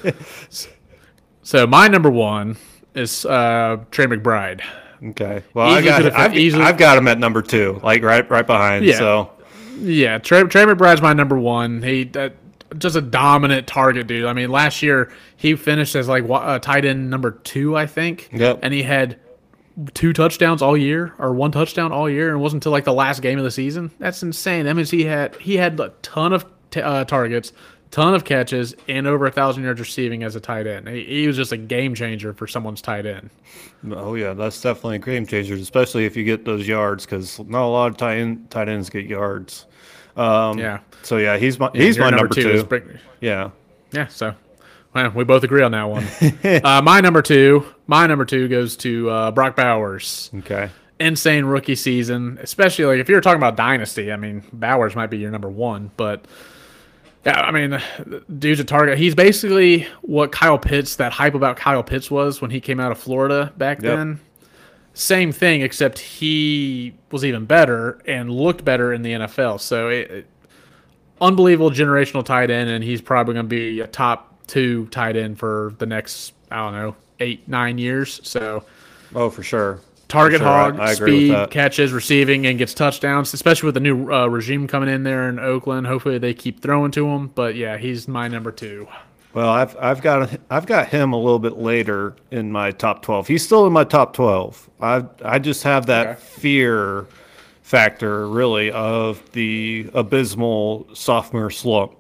So my number one is uh, Trey McBride. okay. Well, I Easily got could've- I've, easily- I've got him at number two, like right right behind. Yeah. So Yeah, Trey, Trey McBride's my number one. He uh, just a dominant target dude. I mean, last year he finished as like wa- uh, tight end number two, I think. Yep. And he had two touchdowns all year, or one touchdown all year, and it wasn't until like the last game of the season. That's insane. That means he had he had a ton of t- uh, targets, ton of catches, and over a thousand yards receiving as a tight end. He, he was just a game changer for someone's tight end. oh yeah, that's definitely a game changer, especially if you get those yards, because not a lot of tight end, tight ends get yards. Um, Yeah. So yeah, he's my he's Your my number, two. is Brick- Yeah. Yeah, so well, we both agree on that one. uh, my number two, my number two goes to uh, Brock Bowers. Okay. Insane rookie season, especially like if you're talking about dynasty. I mean, Bowers might be your number one, but yeah, I mean, dude's a target. He's basically what Kyle Pitts, that hype about Kyle Pitts was when he came out of Florida back Yep. then. Same thing, except he was even better and looked better in the N F L. So, it, it- unbelievable generational tight end, and he's probably going to be a top two tight end for the next, I don't know, eight, nine years. So, Oh, for sure. target For sure, I- hog, I agree with speed, that. catches, receiving, and gets touchdowns, especially with the new uh, regime coming in there in Oakland. Hopefully, they keep throwing to him. But yeah, he's my number two. Well, I've I've got I've got him a little bit later in my top twelve. He's still in my top twelve. I I just have that Okay. fear factor really of the abysmal sophomore slump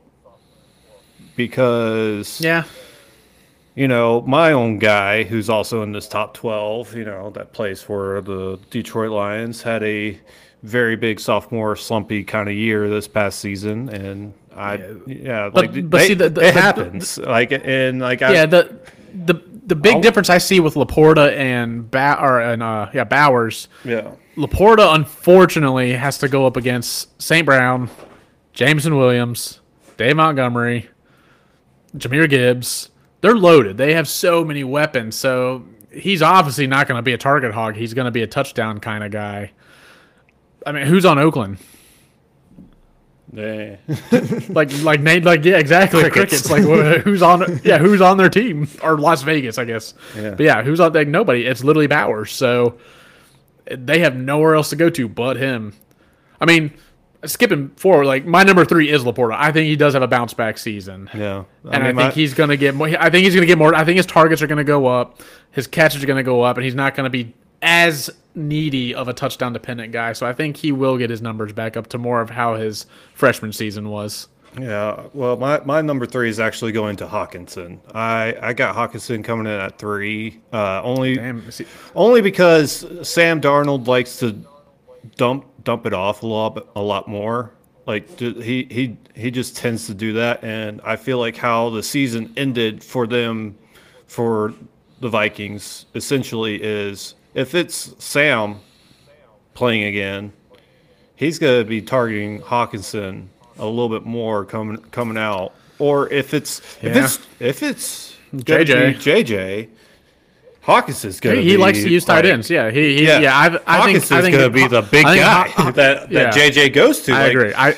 because Yeah. you know, my own guy who's also in this top twelve, you know, that plays for the Detroit Lions, had a very big sophomore slumpy kind of year this past season, and I yeah, But- like but they- see, the- the- it the- happens. like and like I, Yeah, the the the big I'll- difference I see with Laporta and ba- or and uh yeah Bowers. yeah. Laporta unfortunately has to go up against Saint Brown, Jameson Williams, Dave Montgomery, Jameer Gibbs. They're loaded. They have so many weapons. So he's obviously not going to be a target hog. He's going to be a touchdown kind of guy. I mean, who's on Oakland? Yeah. Like, like Nate, like yeah, exactly. Crickets. Crickets. Like, wh- who's on? Yeah, who's on their team? Or Las Vegas, I guess. Yeah. But yeah, who's on? Like nobody. It's literally Bowers. So they have nowhere else to go to but him. I mean, skipping forward, like my number three is Laporta. I think he does have a bounce back season. Yeah. And I, mean, think my- he's going to get more. I think he's going to get more. I think his targets are going to go up. His catches are going to go up, and he's not going to be as needy of a touchdown dependent guy. So I think he will get his numbers back up to more of how his freshman season was. Yeah, well, my, my number three is actually going to Hawkinson. I, I got Hawkinson coming in at three, uh, only Damn. See, only because Sam Darnold likes to dump dump it off a lot a lot more. Like ju- he he he just tends to do that, and I feel like how the season ended for them, for the Vikings, essentially is if it's Sam playing again, he's going to be targeting Hawkinson a little bit more coming coming out. Or if it's if Yeah. it's if it's J J. J J, Hawkinson's going he to he be likes to use tight like- ends. Yeah, he, he Yeah, yeah. I, I think Hawkinson's I think going to be the big I think guy Haw- that, that yeah. J J goes to. I like, agree. I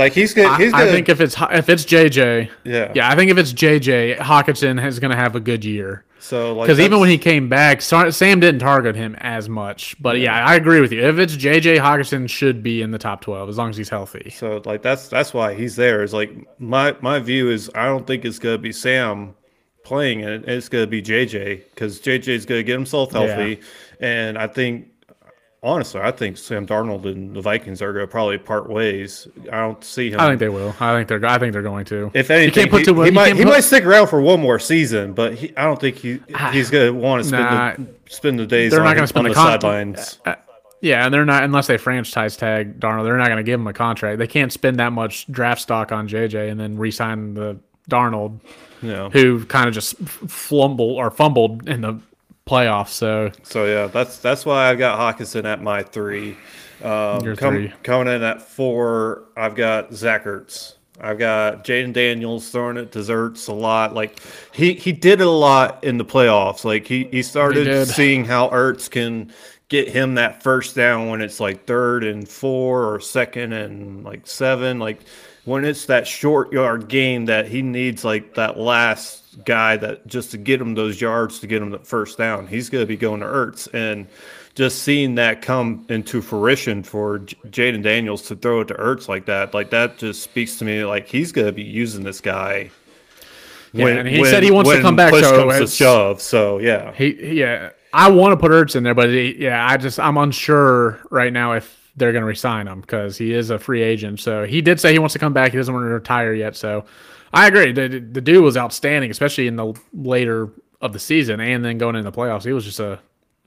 Like he's good. He's I, good. I think if it's if it's J J, Yeah. yeah, I think if it's J J, Hawkinson is going to have a good year. So like Because even that's- when he came back, Sa- Sam didn't target him as much. But yeah, I agree with you. If it's J J, Hawkinson should be in the top twelve as long as he's healthy. So like that's that's why he's there. Is like my my view is I don't think it's gonna be Sam playing it. It's gonna be J J because J J's gonna get himself healthy, and I think honestly I think Sam Darnold and the Vikings are gonna probably part ways. I don't see him. I think they will. I think they're. I think they're going to. If anything, you can't put he, too, he you might can't he put- might stick around for one more season, but he, I don't think he he's gonna want to spend Nah. the spend the days They're on, not going to spend on the, the con- sidelines. Uh, yeah, and they're not unless they franchise tag Darnold. They're not going to give him a contract. They can't spend that much draft stock on J J and then re-sign the Darnold, You know. who kind of just flumbled or fumbled in the playoffs. So So yeah, that's that's why I got Hawkinson at my three. Um, Your com- three. Coming in at four, I've got Zach Ertz. I've got Jaden Daniels throwing it to Ertz a lot. Like he he did it a lot in the playoffs. Like he he started did. seeing how Ertz can get him that first down when it's like third and four or second and like seven. Like when it's that short yard game that he needs like that last guy that just to get him those yards to get him the first down. He's going to be going to Ertz, and just seeing that come into fruition for J- Jaden Daniels to throw it to Ertz like that, like that just speaks to me like he's going to be using this guy. Yeah, and he said he wants to when come back, Push so comes to it's- shove. So yeah, he, he- yeah, I want to put Ertz in there, but he, yeah, I just I'm unsure right now if they're going to resign him because he is a free agent. So he did say he wants to come back. He doesn't want to retire yet. So I agree. The, the dude was outstanding, especially in the later of the season and then going into the playoffs. He was just a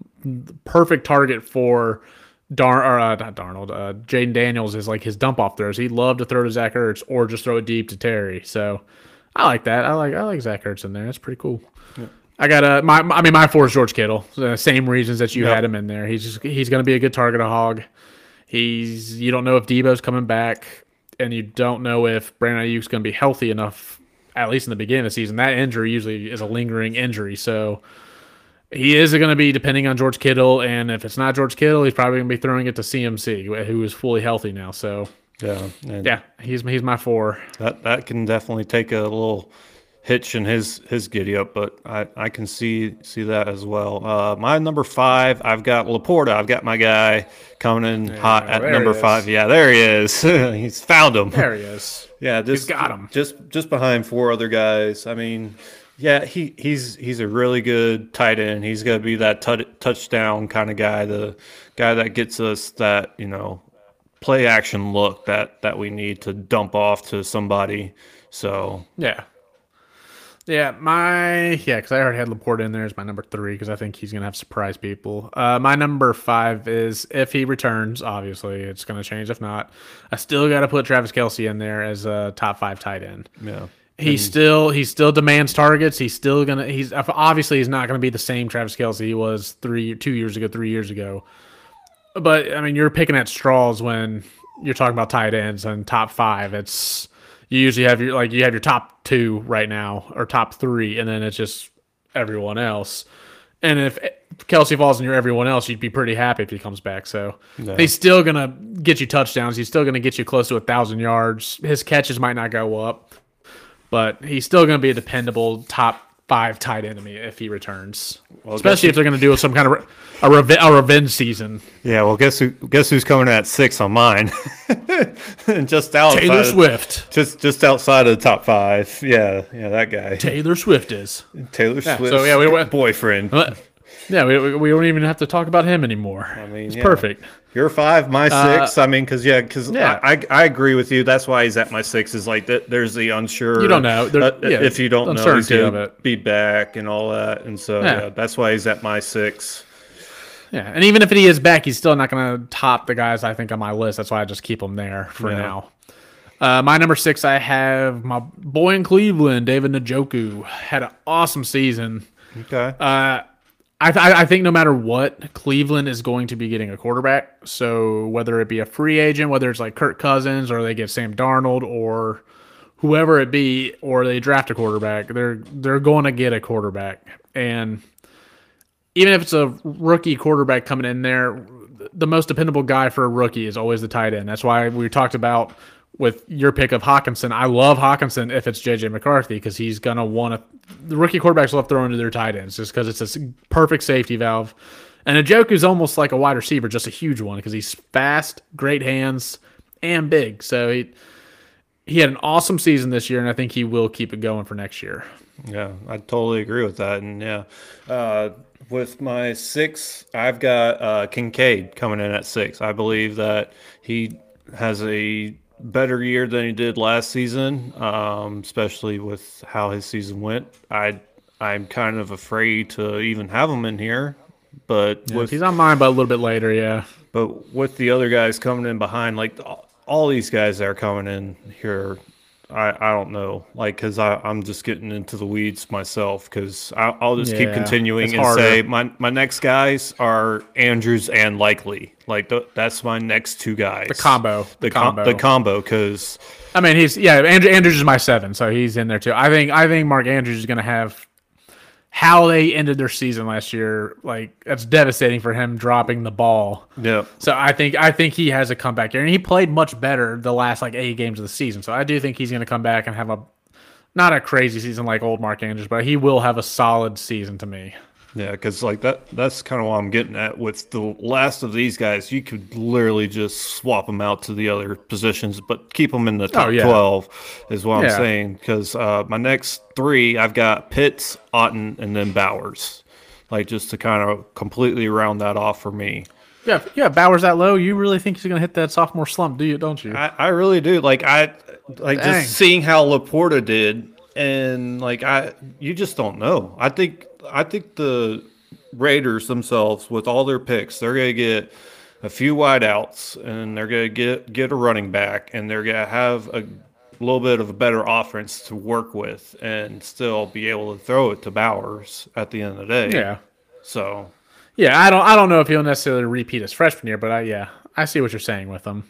perfect target for Dar or uh, not Darnold. Uh, Jaden Daniels is like his dump off throws. He loved to throw to Zach Ertz or just throw it deep to Terry. So I like that. I like I like Zach Ertz in there. That's pretty cool. Yeah. I got a my I mean my four is George Kittle. The same reasons that you Yep. had him in there. He's just he's going to be a good target of hog. He's you don't know if Debo's coming back, and you don't know if Brandon Ayuk's going to be healthy enough. At least in the beginning of the season, that injury usually is a lingering injury. So he is going to be depending on George Kittle, and if it's not George Kittle, he's probably going to be throwing it to C M C, who is fully healthy now. So yeah, and yeah, he's he's my four. that that can definitely take a little hitch in his his giddy up, but I, I can see see that as well. Uh, my number five, I've got Laporta. I've got my guy coming in hot at there number he is. five. Yeah, there he is. He's found him. There he is. Yeah, just got him. Just just behind four other guys. I mean, yeah, he he's he's a really good tight end. He's gonna be that tou- touchdown kind of guy, the guy that gets us that you know play action look that that we need to dump off to somebody. So Yeah. Yeah, my yeah, because I already had Laporta in there as my number three because I think he's gonna have surprise people. Uh, my number five is if he returns. Obviously, it's gonna change. If not, I still got to put Travis Kelce in there as a top five tight end. yeah. He still he still demands targets. He's still gonna he's obviously he's not gonna be the same Travis Kelce he was three two years ago, three years ago. But I mean, you're picking at straws when you're talking about tight ends and top five. It's you usually have your like you have your top two right now or top three, and then it's just everyone else. And if Kelce falls in your everyone else, you'd be pretty happy if he comes back. So Yeah. he's still gonna get you touchdowns. He's still gonna get you close to a thousand yards. His catches might not go up, but he's still gonna be a dependable top five tight end to me if he returns. Well, Especially guess if they're gonna do some kind of re- a, reve- a revenge season. Yeah, well, guess who? Guess who's coming at six on mine? just outside, Taylor Swift. just just outside of the top five. Yeah, yeah, that guy, Taylor Swift is. Taylor Swift's so, yeah, we went- boyfriend. Yeah, we, we we don't even have to talk about him anymore. I mean, it's yeah. perfect. You're five, my six. I mean, because yeah, because yeah. I, I I agree with you. That's why he's at my six. Is like that. There's the unsure. You don't know. There- uh, yeah, if you don't know, he's uncertainty of gonna it. be back and all that. And so Yeah. yeah, that's why he's at my six. Yeah, and even if he is back, he's still not going to top the guys I think on my list. That's why I just keep him there for Yeah. now. Uh, my number six, I have my boy in Cleveland, David Njoku. Had an awesome season. Okay. Uh, I, th- I think no matter what, Cleveland is going to be getting a quarterback. So whether it be a free agent, whether it's like Kirk Cousins, or they get Sam Darnold, or whoever it be, or they draft a quarterback, they're they're going to get a quarterback. And even if it's a rookie quarterback coming in there, the most dependable guy for a rookie is always the tight end. That's why we talked about with your pick of Hawkinson, I love Hawkinson if it's J J McCarthy because he's going to want to – the rookie quarterbacks love throwing to their tight ends just because it's a perfect safety valve. And Njoku's almost like a wide receiver, just a huge one because he's fast, great hands, and big. So he he had an awesome season this year, and I think he will keep it going for next year. Yeah, I totally agree with that. And, yeah, uh, with my six, I've got uh, Kincaid coming in at six. I believe that he has a better year than he did last season, um, especially with how his season went. I, I'm kind of afraid to even have him in here. But yeah, with, he's on mine, but a little bit later, yeah. But with the other guys coming in behind, like all, all these guys that are coming in here, I, I don't know, like because I'm just getting into the weeds myself because I'll just yeah, keep continuing and harder. say my my next guys are Andrews and Likely, like the, that's my next two guys. The combo, the, the com- combo, the combo. Because I mean, he's yeah, Andrew, Andrews is my seven, so he's in there too. I think I think Mark Andrews is going to have. How they ended their season last year, like that's devastating for him dropping the ball. Yeah. So I think I think he has a comeback year, and he played much better the last like eight games of the season. So I do think he's going to come back and have a not a crazy season like old Mark Andrews, but he will have a solid season to me. Yeah, because like that that's kind of what I'm getting at with the last of these guys. You could literally just swap them out to the other positions, but keep them in the top oh, yeah. twelve is what I'm yeah. saying. Because uh, my next three, I've got Pitts, Otten, and then Bowers. Like just to kind of completely round that off for me. Yeah, yeah. Bowers that low. You really think he's going to hit that sophomore slump, do you? Don't you? I, I really do. Like I like Dang. just seeing how Laporta did, and like I, you just don't know. I think. I think the Raiders themselves, with all their picks, they're going to get a few wideouts, and they're going to get get a running back, and they're going to have a little bit of a better offense to work with, and still be able to throw it to Bowers at the end of the day. Yeah. So. Yeah, I don't. I don't know if he'll necessarily repeat his freshman year, but I, yeah, I see what you're saying with him.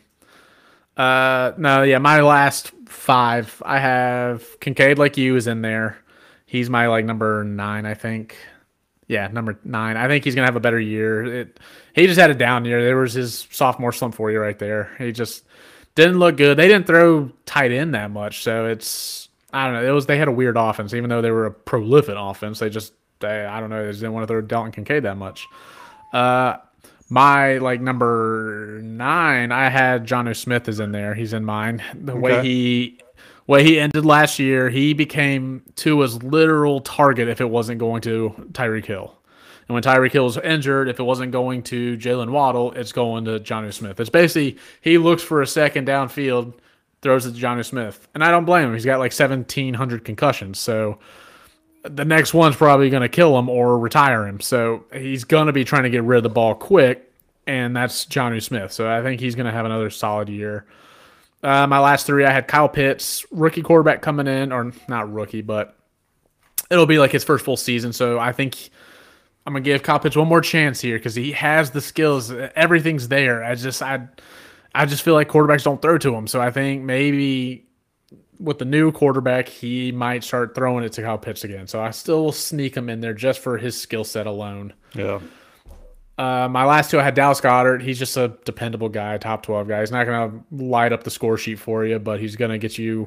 Uh, no, yeah, my last five, I have Kincaid, like you, is in there. He's my like number nine, I think. Yeah, number nine. I think he's gonna have a better year. It, he just had a down year. There was his sophomore slump for you right there. He just didn't look good. They didn't throw tight end that much, so it's I don't know. It was they had a weird offense, even though they were a prolific offense. They just they, I don't know. They just didn't want to throw Dalton Kincaid that much. Uh, my like number nine, I had Jonnu Smith is in there. He's in mine. The okay. way he. way he ended last year, he became Tua's literal target if it wasn't going to Tyreek Hill. And when Tyreek Hill was injured, if it wasn't going to Jalen Waddle, it's going to Jonnu Smith. It's basically he looks for a second downfield, throws it to Jonnu Smith. And I don't blame him. He's got like seventeen hundred concussions. So the next one's probably going to kill him or retire him. So he's going to be trying to get rid of the ball quick, and that's Jonnu Smith. So I think he's going to have another solid year. Uh, my last three, I had Kyle Pitts, rookie quarterback coming in, or not rookie, but it'll be like his first full season. So I think I'm gonna give Kyle Pitts one more chance here because he has the skills. Everything's there. I just I, I just feel like quarterbacks don't throw to him. So I think maybe with the new quarterback, he might start throwing it to Kyle Pitts again. So I still will sneak him in there just for his skill set alone. Yeah. Uh, my last two, I had Dallas Goedert. He's just a dependable guy, top twelve guy. He's not going to light up the score sheet for you, but he's going to get you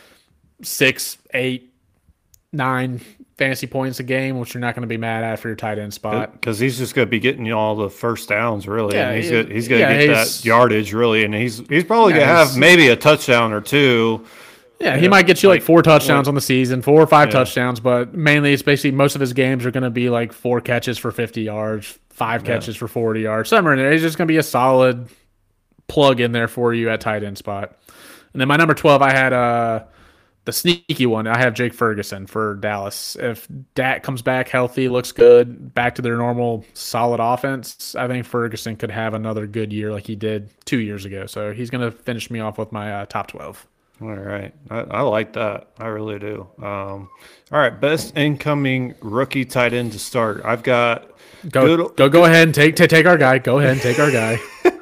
six, eight, nine fantasy points a game, which you're not going to be mad at for your tight end spot. Because he's just going to be getting you all the first downs, really. Yeah, and he's he- gonna, he's going to yeah, get he's- that yardage, really, and he's he's probably Yeah, going to have he's- maybe a touchdown or two. Yeah, he might get you like, like, four touchdowns on the season, four or five Yeah. touchdowns, but mainly it's basically most of his games are going to be like four catches for fifty yards, five Yeah. catches for forty yards. Somewhere in there. He's just going to be a solid plug in there for you at tight end spot. And then my number twelve, I had uh, the sneaky one. I have Jake Ferguson for Dallas. If Dak comes back healthy, looks good, back to their normal solid offense, I think Ferguson could have another good year like he did two years ago. So he's going to finish me off with my uh, top twelve. All right. I, I like that. I really do. Um, all right. Best incoming rookie tight end to start. I've got Go, good. go, go ahead and take, take take our guy. Go ahead and take our guy.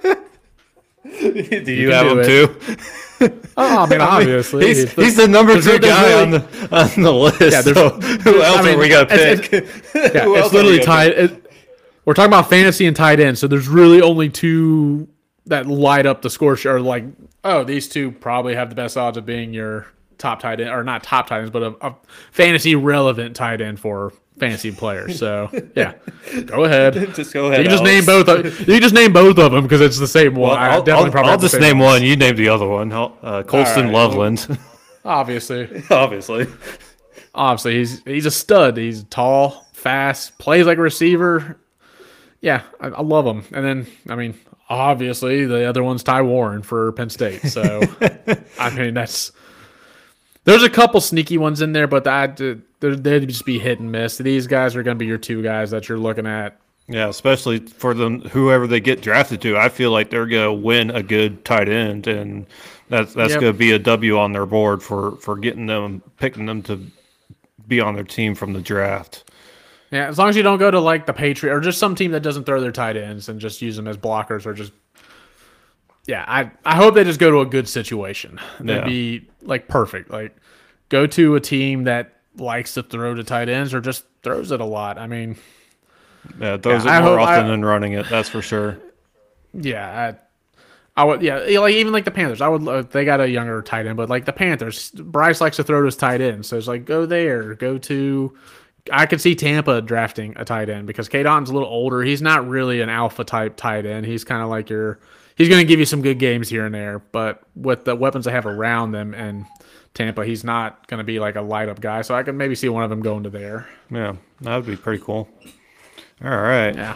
do you, can have do him it. too? Oh, I mean, obviously, he's, If the- he's the number there's- two there's guy really- on the on the list. Yeah, there's- so who else I mean, are we gonna it's- pick? yeah, Who else it's are we literally gonna tight. It, we're talking about fantasy and tight end, so there's really only two that light up the score sheet, or like, oh, these two probably have the best odds of being your top tight end, or not top tight ends, but a, a fantasy relevant tight end for fantasy players. So yeah, go ahead. Just go ahead. You can just Alex. name both. Of, you can just name both of them because it's the same one. Well, I I'll, definitely I'll, probably I'll have the just same name ones. one. You name the other one. Uh, Colston right. Loveland. Obviously, Obviously. obviously, he's he's a stud. He's tall, fast, plays like a receiver. Yeah, I, I love him. And then, I mean, obviously, the other one's Ty Warren for Penn State. So, I mean, that's there's a couple sneaky ones in there, but that they'd just be hit and miss. These guys are going to be your two guys that you're looking at. Yeah, especially for them, whoever they get drafted to. I feel like they're going to win a good tight end, and that's that's Yep. going to be a W on their board for, for getting them, picking them to be on their team from the draft. Yeah, as long as you don't go to like the Patriot or just some team that doesn't throw their tight ends and just use them as blockers or just. Yeah, I, I hope they just go to a good situation. That'd Yeah. be like perfect. Like go to a team that likes to throw to tight ends or just throws it a lot. I mean, Yeah, those Yeah, I are more hope- often I- than running it. That's for sure. yeah, I, I would. Yeah, like even like the Panthers. I would. Uh, they got a younger tight end, but like the Panthers, Bryce likes to throw to his tight end. So it's like go there, go to. I could see Tampa drafting a tight end because K. Don's a little older. He's not really an alpha type tight end. He's kind of like your. He's going to give you some good games here and there, but with the weapons they have around them and Tampa, he's not going to be like a light up guy. So I could maybe see one of them going to there. Yeah, that would be pretty cool. All right. Yeah.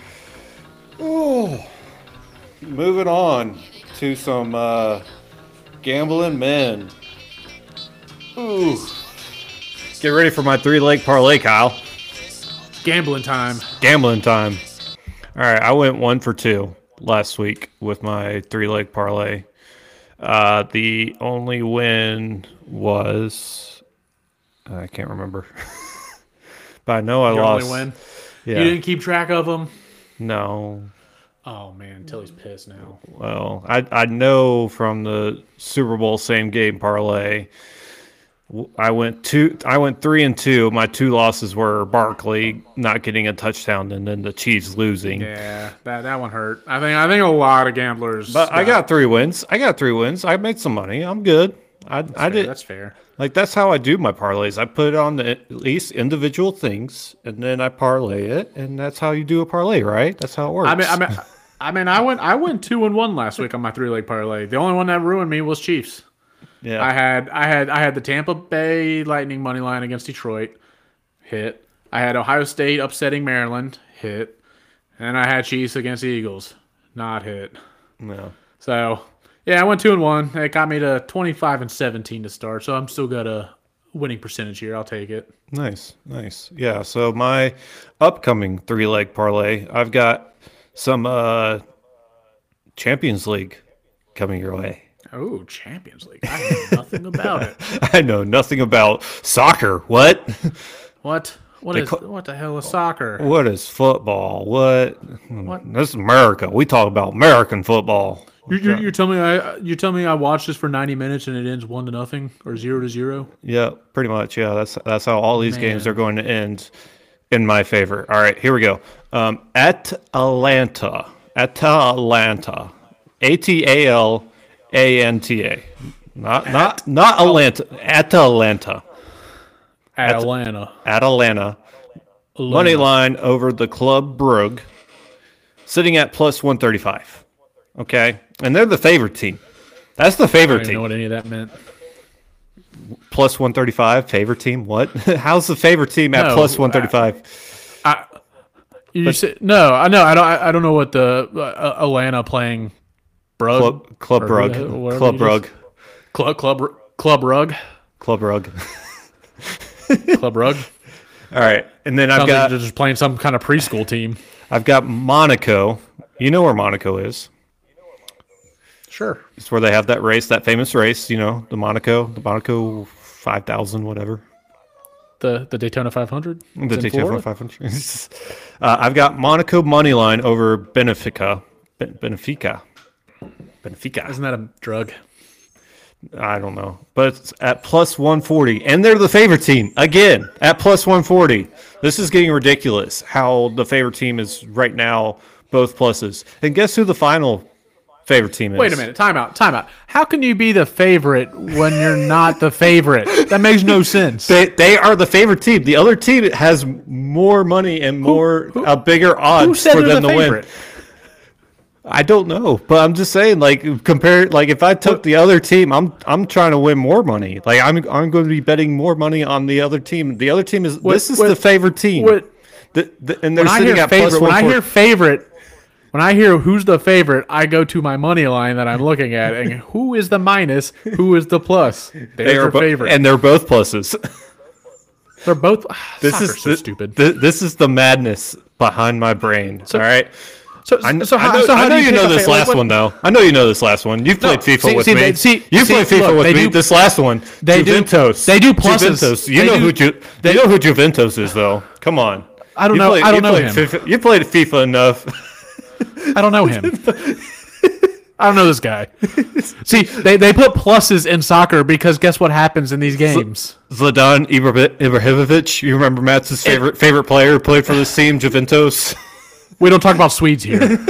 Oh, moving on to some uh, gambling men. Ooh. Get ready for my three-leg parlay, Kyle. Gambling time. Gambling time. All right, I went one for two last week with my three-leg parlay. Uh, the only win was I can't remember, but I know I Your lost. only win. Yeah. You didn't keep track of them. No. Oh man, Tilly's pissed now. Well, I I know from the Super Bowl same game parlay. w- I went two. I went three and two. My two losses were Barkley not getting a touchdown and then the Chiefs losing. Yeah, that that one hurt. I think I think a lot of gamblers. But I got three wins. I got three wins. I made some money. I'm good. I I fair, did That's fair. like that's how I do my parlays. I put it on the, at least individual things, and then I parlay it, and that's how you do a parlay, right? That's how it works. I mean, I mean, I mean, I went I went two and one last week on my three leg parlay. The only one that ruined me was Chiefs. yeah. I had I had I had the Tampa Bay Lightning money line against Detroit, hit. I had Ohio State upsetting Maryland, hit, and I had Chiefs against the Eagles, not hit. no. So yeah, I went two and one. It got me to twenty five and seventeen to start. So I'm still got a winning percentage here. I'll take it. Nice, nice. Yeah, so my upcoming three-leg parlay, I've got some uh, Champions League coming your way. Oh, Champions League! I know nothing about it. I know nothing about soccer. What? What? What They is? call- What the hell is soccer? What is football? What? What? This is America. We talk about American football. You you you tell me I you tell me I watched this for ninety minutes and it ends one to nothing or zero to zero. Yeah, pretty much. Yeah, that's that's how all these games Man. are going to end in my favor. All right, here we go. Um, Atlanta, Atlanta, A T A L A N T A, not not not Atlanta, Atlanta, At Atlanta. Atlanta. Money line over the Club Brugge, sitting at plus one thirty five. Okay, and they're the favorite team. That's the I favorite don't even know team. what any of that meant. Plus one thirty five. Favorite team. What? How's the favorite team at No, plus one thirty five? I you said no. I know. I don't. I, I don't know what the uh, Atlanta playing. Brug Club Club or who the hell- Brugge. whatever Club you just- Brugge. Club Club Club Rug. Club Rug. Club Rug. All right, and then I've Sounds like got they're just playing some kind of preschool team. I've got Monaco. You know where Monaco is? Sure. It's where they have that race, that famous race. You know, the Monaco, the Monaco five thousand, whatever. The the Daytona five hundred. The Daytona five hundred. uh, I've got Monaco money line over Benfica. Ben- Benfica. Benfica. Isn't that a drug? I don't know, but it's at plus one forty, and they're the favorite team again at plus one forty. This is getting ridiculous. How the favorite team is right now, both pluses. And guess who the final favorite team is. Wait a minute. Time out. Time out. How can you be the favorite when you're not the favorite? That makes no sense. They they are the favorite team. The other team has more money and more who, uh, bigger odds who said for they're them the to favorite? win. I don't know, but I'm just saying, like, compare, like, if I took the other team, I'm I'm trying to win more money. Like, I'm I'm going to be betting more money on the other team. The other team is What- this is what- the favorite team. what- The, the, and they're When I sitting hear at plus favorite, when I one hear favorite, when I hear who's the favorite, I go to my money line that I'm looking at, and who is the minus, who is the plus? There's they are your bo- favorite. and they're both pluses. They're both. This Soccer's is so thi- stupid. thi- this is the madness behind my brain. all right. So, I, kn- so I how, know, so how I know do you, you, know pick a this fa- like, last what- one though. I know you know this last one. You've played FIFA see- with see, me. they- see- You've see, played FIFA look, with they me. do- this last one, they do- Juventus. they do pluses. Juventus. You They know do- who Ju- they- you know who Juventus is though. Come on. I don't You know. played- I don't you know played him. FIFA, you played FIFA enough. I don't know him. I don't know this guy. See, they, they put pluses in soccer because guess what happens in these games? Zlatan Ibra- Ibrahimovic. You remember Matt's favorite favorite player who played for this team, Juventus. We don't talk about Swedes here.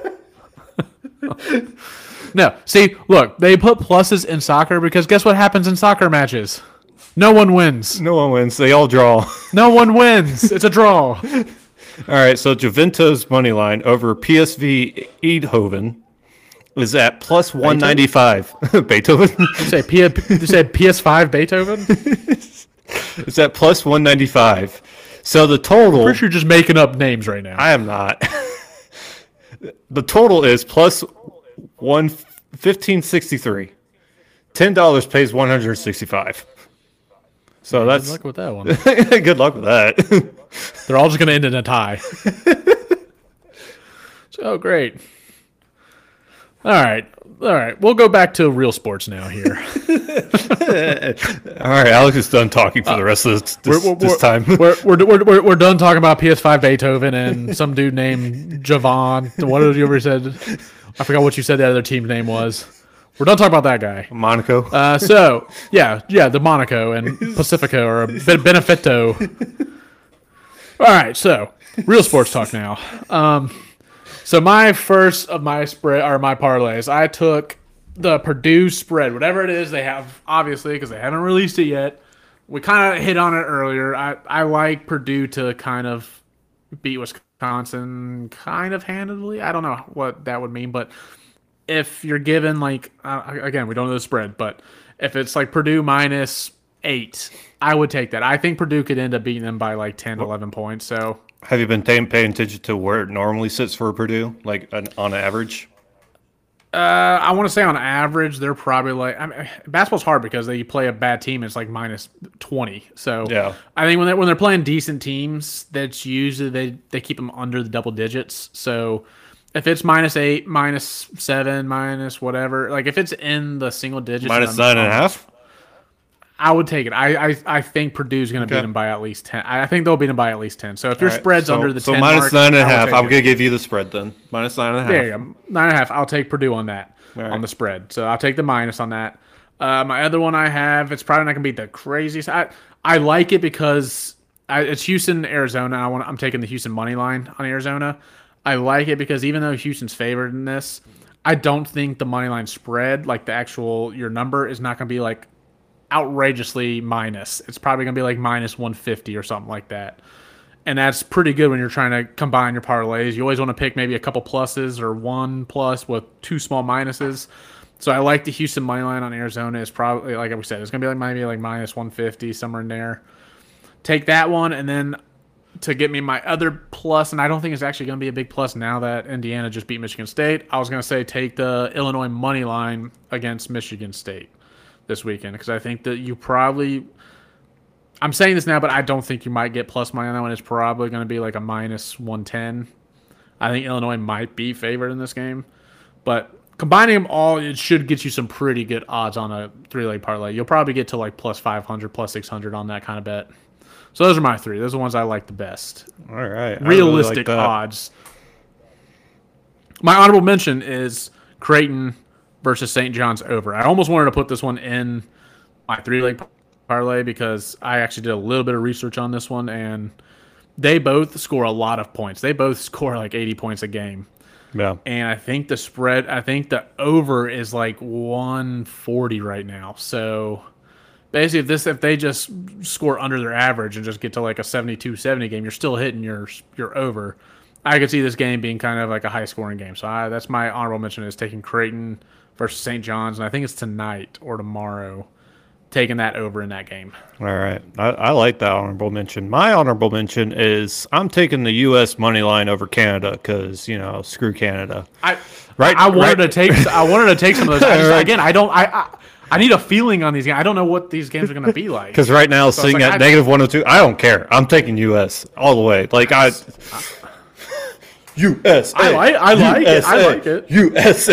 No, see, look, they put pluses in soccer because guess what happens in soccer matches? No one wins. No one wins. They all draw. No one wins. It's a draw. All right, so Juventus money line over P S V Eindhoven is at plus one ninety-five. Beethoven? You say, P- you said P S five Beethoven? It's at plus one ninety-five. So the total... Pretty sure you're just making up names right now. I am not. The total is plus one fifteen sixty-three. ten dollars pays one hundred sixty-five. So Good that's... luck with that one. Good luck with that. They're all just going to end in a tie. So great. All right. All right. We'll go back to real sports now here. All right, Alex is done talking for the rest of this, this, We're, this we're, time. we're, we're, we're, we're, we're done talking about P S five Beethoven and some dude named Javon. What did you ever said? I forgot what you said the other team's name was. We're done talking about that guy. Monaco. Uh, so, yeah, yeah, the Monaco and Pacifico or Ben- Benefito. All right, so real sports talk now. Um, so my first of my spread or my parlays, I took the Purdue spread, whatever it is they have, obviously because they haven't released it yet. We kind of hit on it earlier. I, I like Purdue to kind of beat Wisconsin kind of handedly. I don't know what that would mean, but if you're given like uh, again, we don't know the spread, but if it's like Purdue minus eight, I would take that. I think Purdue could end up beating them by like ten, eleven points. So Have you been paying, paying attention to where it normally sits for Purdue, like an, on average? uh, I want to say on average, they're probably like I mean, basketball's hard because they play a bad team. It's like minus twenty. So Yeah. I think when they're when they're playing decent teams, that's usually they they keep them under the double digits. So if it's minus eight, minus seven, minus whatever, like if it's in the single digits, Minus I'm- nine and a half? I would take it. I I, I think Purdue's going to Okay. beat them by at least ten. I I think they'll beat them by at least ten. So if your All right, spread's so- under the so ten minus mark, nine and a I will half. take I'm it. going to give you the spread then. Minus nine and a half. There you go. Nine and a half. I'll take Purdue on that, right. on the spread. So I'll take the minus on that. Uh, my other one I have, it's probably not going to be the craziest. I, I like it because I, it's Houston, Arizona. I want. I'm taking the Houston money line on Arizona. I like it because even though Houston's favored in this, I don't think the money line spread, like the actual your number, is not going to be like outrageously minus. It's probably going to be like minus one fifty or something like that. And that's pretty good when you're trying to combine your parlays. You always want to pick maybe a couple pluses or one plus with two small minuses. So I like the Houston money line on Arizona. It's probably, like we said, it's going to be like maybe like minus one fifty, somewhere in there. Take that one, and then to get me my other plus, and I don't think it's actually going to be a big plus now that Indiana just beat Michigan State. I was going to say take the Illinois money line against Michigan State this weekend because I think that you probably – I'm saying this now, but I don't think you might get plus money on that one. It's probably going to be like a minus one ten. I think Illinois might be favored in this game. But combining them all, it should get you some pretty good odds on a three-leg parlay. You'll probably get to like plus five hundred, plus six hundred on that kind of bet. So those are my three. Those are the ones I like the best. All right. I really Realistic like that. odds. My honorable mention is Creighton versus Saint John's over. I almost wanted to put this one in my three-leg parlay because I actually did a little bit of research on this one, and they both score a lot of points. They both score like eighty points a game. Yeah. And I think the spread, I think the over is like one forty right now. So basically, if this, if they just score under their average and just get to like a seventy-two seventy game, you're still hitting your your over. I could see this game being kind of like a high scoring game. So I, that's my honorable mention, is taking Creighton versus Saint John's, and I think it's tonight or tomorrow. Taking that over in that game. All right. I, I like that honorable mention. My honorable mention is I'm taking the U S money line over Canada because, you know, screw Canada. I right. I wanted right. to take I wanted to take some of those. I just, Right. Again, I don't I, I I need a feeling on these games. I don't know what these games are going to be like. Because right now, So it's sitting like, at I- negative one hundred two, I don't care. I'm taking U S all the way. Like, I. U S A. I like I like it. I U S A, like it. U S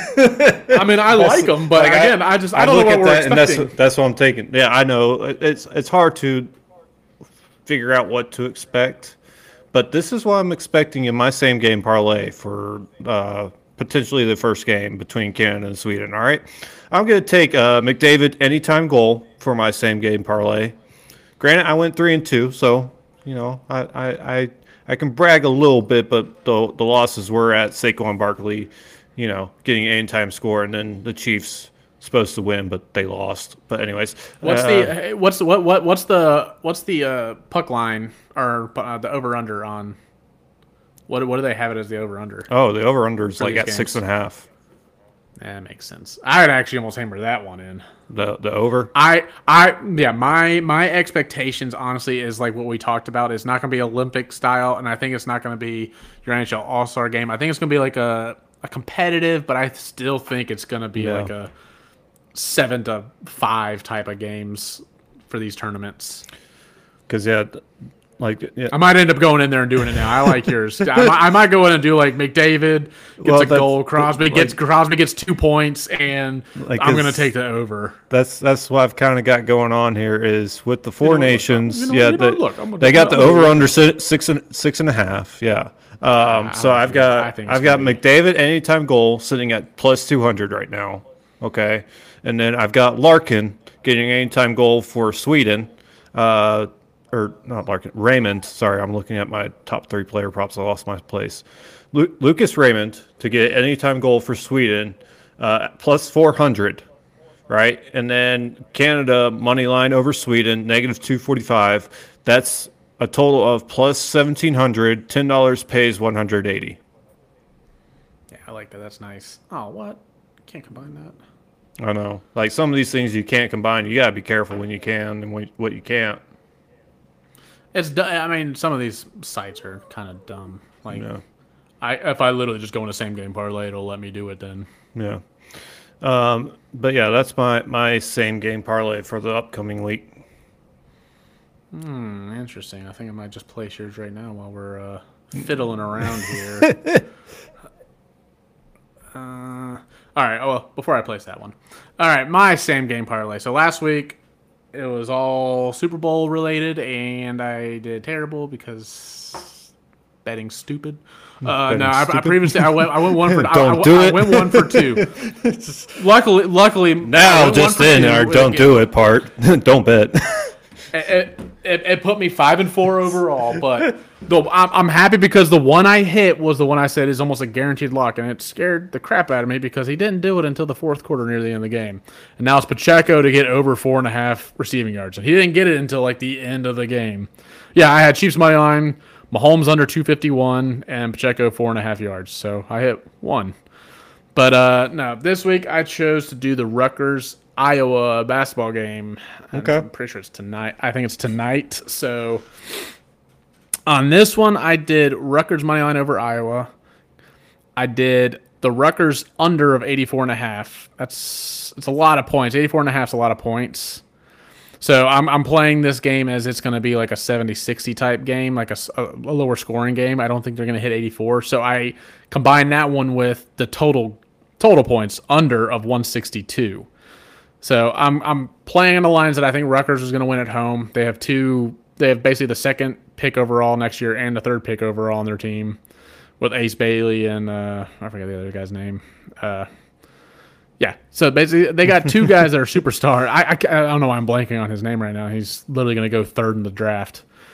A. I mean, I like them, but Like, I- again, I, just I don't know look what at we're that, and expecting. that's that's what I'm taking. Yeah, I know It- it's it's hard to figure out what to expect, but this is what I'm expecting in my same game parlay for uh, potentially the first game between Canada and Sweden. All right, I'm going to take uh, McDavid anytime goal for my same game parlay. Granted, I went three and two, so you know I I. I I can brag a little bit, but the the losses were at Saquon Barkley, you know, getting an anytime score, and then the Chiefs supposed to win, but they lost. But anyways, What's uh, the what's the what what what's the what's the uh, puck line or uh, the over under on? What what do they have it as the over under? oh the over under is like these at six games. and a half. That makes sense. I'd actually almost hammer that one in. The the over. I I yeah, my my expectations honestly is like what we talked about. It's not going to be Olympic style, and I think it's not going to be your N H L All Star game. I think it's going to be like a, a competitive, but I still think it's going to be Yeah. like a seven to five type of games for these tournaments. Because yeah, th- like yeah, I might end up going in there and doing it now. I like yours. I, might, I might go in and do like McDavid gets Well, a that's- goal, Crosby like- gets Crosby gets two points, and Like, I'm going to it's- take the over. that's that's what I've kind of got going on here is with the four know, look, nations. you know, yeah, you know, they, look, I'm gonna- they got the I'm gonna- over under si- six and six and a half. Yeah. Um, so I I've think- got I think it's I've got gonna be- McDavid anytime goal sitting at plus two hundred right now. Okay, and then I've got Larkin getting anytime goal for Sweden. Uh, or not Larkin, Raymond. Sorry, I'm looking at my top three player props. I lost my place. Lu- Lucas Raymond to get anytime goal for Sweden, uh, plus four hundred, right? And then Canada money line over Sweden, negative two forty-five. That's a total of plus seventeen hundred. ten dollars pays one hundred eighty. Yeah, I like that. That's nice. Oh, what? Can't combine that. I know. Like some of these things you can't combine. You gotta be careful when you can and when, what you can't. It's. du- I mean, some of these sites are kind of dumb. Like, Yeah. I if I literally just go in the same game parlay, it'll let me do it. Then Yeah. Um, but yeah, that's my, my same game parlay for the upcoming week. hmm, interesting. I think I might just place yours right now while we're uh, fiddling around here. uh, all right. Oh, well, before I place that one. All right, my same game parlay. So last week it was all Super Bowl related, and I did terrible because betting's stupid. Uh, no, I, I stupid? previously I went I went one for I, Don't I, do I it. went one for two. luckily, luckily I Now, went just one for in two. our don't Again, do it part. Don't bet. It, it, it put me five and four overall, but the, I'm, I'm happy because the one I hit was the one I said is almost a guaranteed lock, and it scared the crap out of me because he didn't do it until the fourth quarter near the end of the game. And now it's Pacheco to get over four and a half receiving yards, and he didn't get it until like the end of the game. Yeah, I had Chiefs money line, Mahomes under two fifty-one, and Pacheco four and a half yards, so I hit one. But uh, no, this week I chose to do the Rutgers Iowa basketball game. Okay. I'm pretty sure it's tonight. I think it's tonight. So on this one, I did Rutgers money line over Iowa. I did the Rutgers under of eighty-four and a half. That's it's a lot of points. eighty-four and a half is a lot of points. So I'm I'm playing this game as it's going to be like a seventy sixty type game, like a, s- a- a lower scoring game. I don't think they're going to hit eighty-four. So I combine that one with the total total points under of one sixty-two. So I'm I'm playing on the lines that I think Rutgers is going to win at home. They have two. They have basically the second pick overall next year and the third pick overall on their team, with Ace Bailey and uh, I forget the other guy's name. Uh, yeah. So basically, they got two guys that are superstar. I, I I don't know why I'm blanking on his name right now. He's literally going to go third in the draft.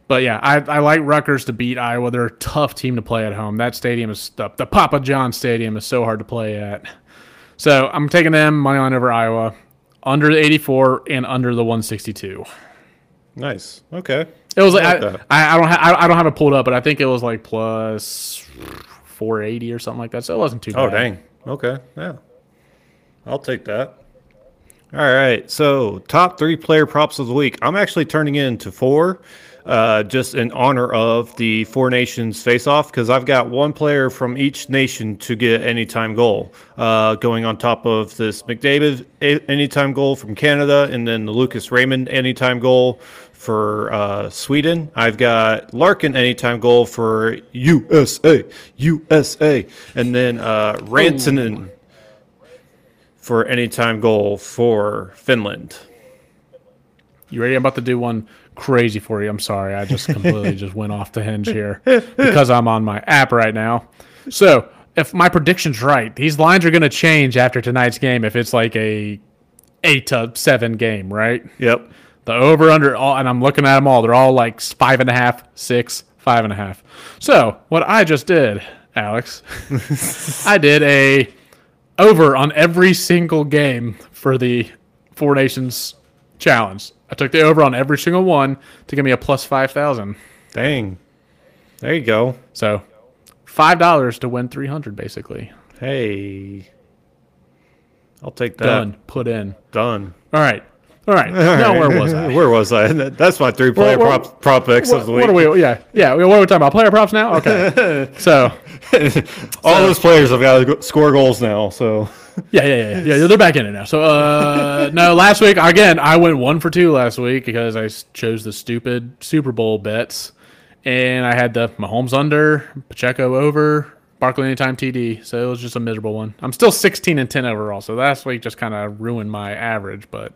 But yeah, I, I like Rutgers to beat Iowa. They're a tough team to play at home. That stadium is the, the Papa John Stadium is so hard to play at. So I'm taking them money line over Iowa, under the eighty-four and under the one sixty-two. Nice. Okay. It was like I, I, I don't ha- I, I don't have it pulled up, but I think it was like plus four eighty or something like that. So it wasn't too bad. Oh dang. Okay. Yeah. I'll take that. All right. So top three player props of the week. I'm actually turning in to four. Uh, just in honor of the Four Nations face-off, because I've got one player from each nation to get anytime goal, uh, going on top of this McDavid a- anytime goal from Canada, and then the Lucas Raymond anytime goal for uh, Sweden. I've got Larkin anytime goal for U S A, U S A, and then uh, Rantanen for anytime goal for Finland. You ready? I'm about to do one crazy for you. I'm sorry. I just completely just went off the hinge here because I'm on my app right now. So if my prediction's right, these lines are going to change after tonight's game if it's like a eight to seven game, right? Yep. The over under all, and I'm looking at them all. They're all like five and a half, six, five and a half. So what I just did, Alex, I did a over on every single game for the Four Nations Challenge. I took the over on every single one to give me a plus five thousand. Dang. There you go. So five dollars to win three hundred, basically. Hey. I'll take that. Done. Put in. Done. All right. All right. Now where was I? Where was I? That's my three player Well, well, prop, prop picks What, of the week. what are we? Yeah. Yeah. What are we talking about? Player props now? Okay. So all those players have got to go- score goals now. So yeah, yeah, yeah, yeah. They're back in it now. So uh, no, last week again, I went one for two last week because I s- chose the stupid Super Bowl bets, and I had the Mahomes under, Pacheco over, Barkley anytime T D. So it was just a miserable one. I'm still sixteen and ten overall. So last week just kind of ruined my average, but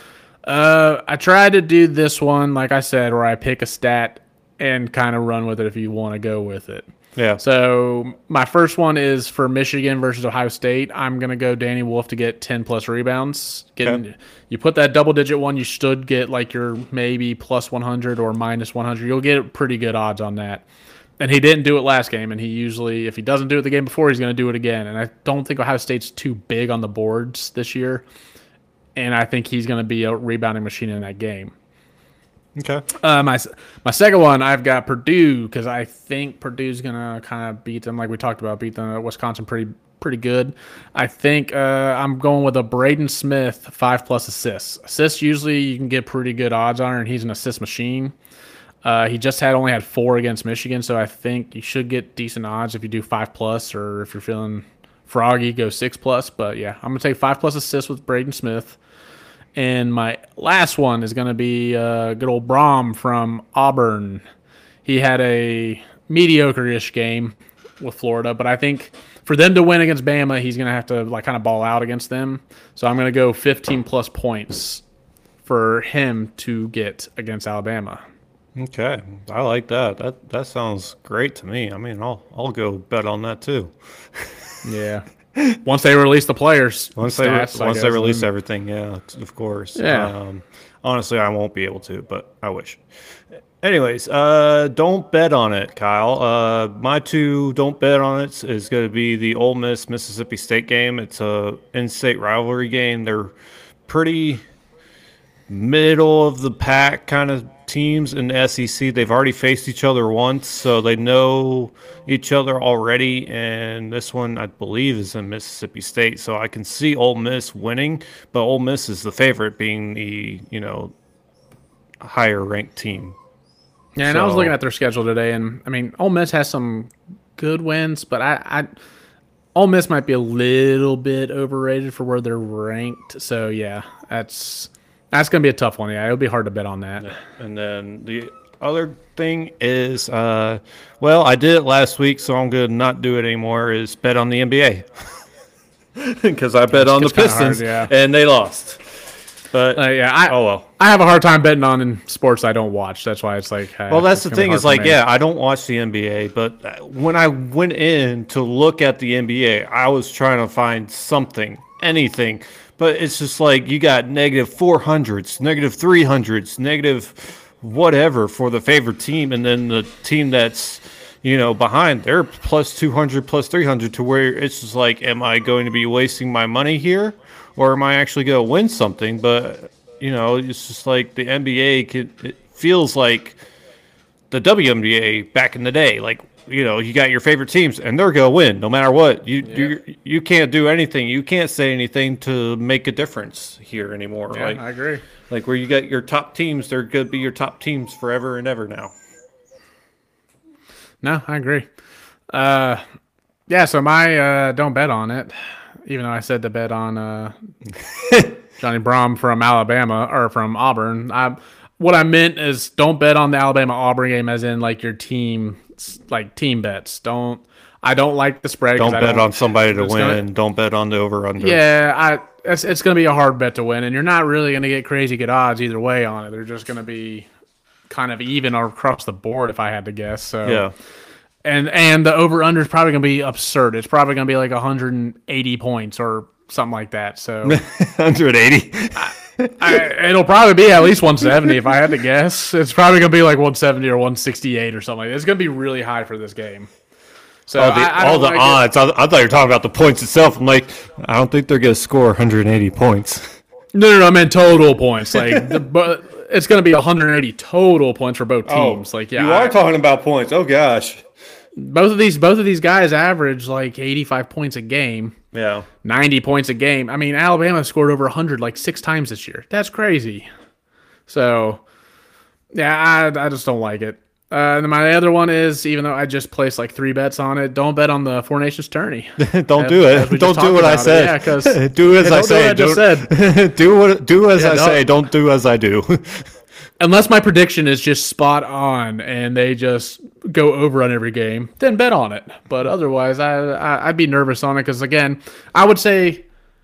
uh, I tried to do this one, like I said, where I pick a stat and kind of run with it if you want to go with it. yeah. So my first one is for Michigan versus Ohio State. I'm gonna go Danny Wolf to get ten plus rebounds. Getting Okay. You put that double digit one, you should get like your maybe plus one hundred or minus one hundred. You'll get pretty good odds on that. And he didn't do it last game, and he usually, if he doesn't do it the game before, he's gonna do it again. And I don't think Ohio State's too big on the boards this year, and I think he's gonna be a rebounding machine in that game. Okay. Uh, my my second one, I've got Purdue because I think Purdue's gonna kind of beat them, like we talked about, beat them Wisconsin pretty pretty good. I think uh, I'm going with a Braden Smith five plus assists. Assists usually you can get pretty good odds on, and he's an assist machine. Uh, he just had only had four against Michigan, so I think you should get decent odds if you do five plus, or if you're feeling froggy, go six plus. But yeah, I'm gonna take five plus assists with Braden Smith. And my last one is going to be uh, good old Brom from Auburn. He had a mediocre-ish game with Florida, but I think for them to win against Bama, he's going to have to like kind of ball out against them. So I'm going to go fifteen plus points for him to get against Alabama. Okay. I like that. That that sounds great to me. I mean, I'll I'll go bet on that too. Yeah. Once they release the players, Once they re- stats, I once they guess, release then- everything, yeah, t- of course. Yeah. Um, honestly, I won't be able to, but I wish. Anyways, uh, don't bet on it, Kyle. Uh, my two don't bet on it is going to be the Ole Miss Mississippi State game. It's a in-state rivalry game. They're pretty middle of the pack kind of teams in the S E C. They've already faced each other once, so they know each other already. And this one, I believe, is in Mississippi State. So I can see Ole Miss winning, but Ole Miss is the favorite, being the you know higher ranked team. Yeah, and I was So- looking at their schedule today, and I mean, Ole Miss has some good wins, but I, I Ole Miss might be a little bit overrated for where they're ranked. So yeah, that's that's gonna be a tough one. Yeah, it'll be hard to bet on that. And then the other thing is, uh, well, I did it last week, so I'm going to not do it anymore, is bet on the N B A. Because I bet on the it's kinda hard, Pistons, yeah. and they lost. But, Uh, yeah, I, oh well. I have a hard time betting on in sports I don't watch. That's why it's like. Uh, Well, that's it's the gonna be thing hard is for like, me. yeah, I don't watch the N B A, but when I went in to look at the N B A, I was trying to find something, anything. But it's just like you got negative four hundreds, negative three hundreds, negative whatever for the favorite team, and then the team that's you know behind, they're plus two hundred, plus three hundred, to where it's just like, am I going to be wasting my money here, or am I actually going to win something? But you know, it's just like the N B A could, it feels like the W N B A back in the day. Like, you know, you got your favorite teams and they're gonna win no matter what. You Yeah. you you can't do anything. You can't say anything to make a difference here anymore. Yeah, like I agree. like where you got your top teams, they're gonna be your top teams forever and ever now. No, I agree. Uh, yeah. So my uh, don't bet on it, even though I said to bet on uh, Johnny Brom from Alabama or from Auburn. I what I meant is don't bet on the Alabama Auburn game, as in like your team, like team bets. Don't. I don't like the spread. Don't I bet don't, on somebody to it's win. gonna- Don't bet on the over under. Yeah, I it's it's going to be a hard bet to win, and you're not really going to get crazy good odds either way on it. They're just going to be kind of even across the board, if I had to guess. So Yeah. and and the over under is probably going to be absurd. It's probably going to be like one hundred eighty points or something like that. So one hundred eighty. I, it'll probably be at least one seventy if I had to guess. It's probably going to be like one seventy or one sixty-eight or something like that. It's going to be really high for this game. So All the, I, I all don't the like it. odds. I, I thought you were talking about the points itself. I'm like, I don't think they're going to score one hundred eighty points. No, no, no, I meant total points. Like, the, but it's going to be one hundred eighty total points for both teams. like, yeah, Oh, you I- are talking about points. Oh gosh. both of these, both of these guys average like eighty-five points a game, Yeah. ninety points a game. I mean, Alabama scored over one hundred like six times this year. That's crazy. So, yeah, I, I just don't like it. Uh, and then my other one is, even though I just placed like three bets on it, don't bet on the Four Nations tourney. Don't As- do as it. we Don't just do what I talked about it. said. Yeah, 'cause- do as Yeah, I don't do say. what I just Don't- do what do as Yeah, I don't- say. Don't do as I do. Unless my prediction is just spot on and they just go over on every game, then bet on it. But otherwise, I, I I'd be nervous on it because again, I would say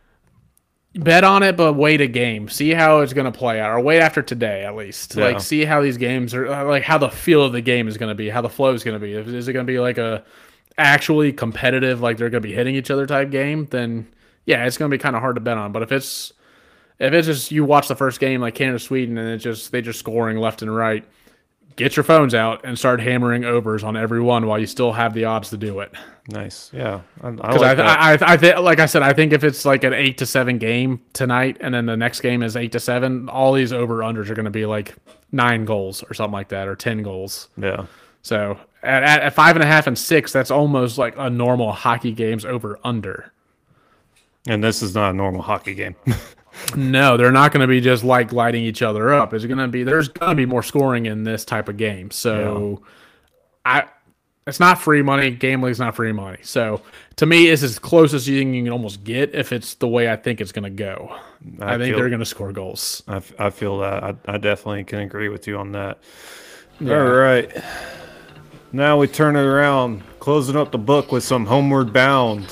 bet on it, but wait a game, see how it's going to play out, or wait after today at least. Yeah. Like see how these games are, uh, like how the feel of the game is going to be, how the flow is going to be. If is it going to be like a actually competitive, like they're going to be hitting each other type game, then yeah, it's going to be kind of hard to bet on. But if it's If it's just you watch the first game like Canada Sweden and it's just they just scoring left and right, get your phones out and start hammering overs on every one while you still have the odds to do it. Nice. Yeah. I, I Because like that. I, I, I, th- like I said, I think if it's like an eight to seven game tonight and then the next game is eight to seven, all these over unders are going to be like nine goals or something like that, or ten goals. yeah. So at, at, at five and a half and six, that's almost like a normal hockey game's over under. And this is not a normal hockey game. No, they're not going to be just like lighting each other up. It's going to be there's going to be more scoring in this type of game. So, I it's not free money. Gambling's not free money. So to me, it's as close as you can almost get if it's the way I think it's going to go. I, I think feel- they're going to score goals. I, f- I feel that. I, I definitely can agree with you on that. Yeah. All right. Now we turn it around, closing up the book with some Homeward Bound.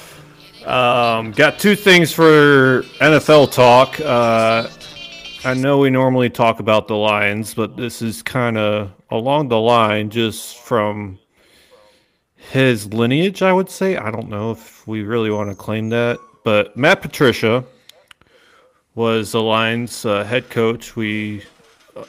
Um, got two things for N F L talk. Uh, I know we normally talk about the Lions, but this is kind of along the line just from his lineage, I would say. I don't know if we really want to claim that. But Matt Patricia was the Lions uh, head coach. We uh,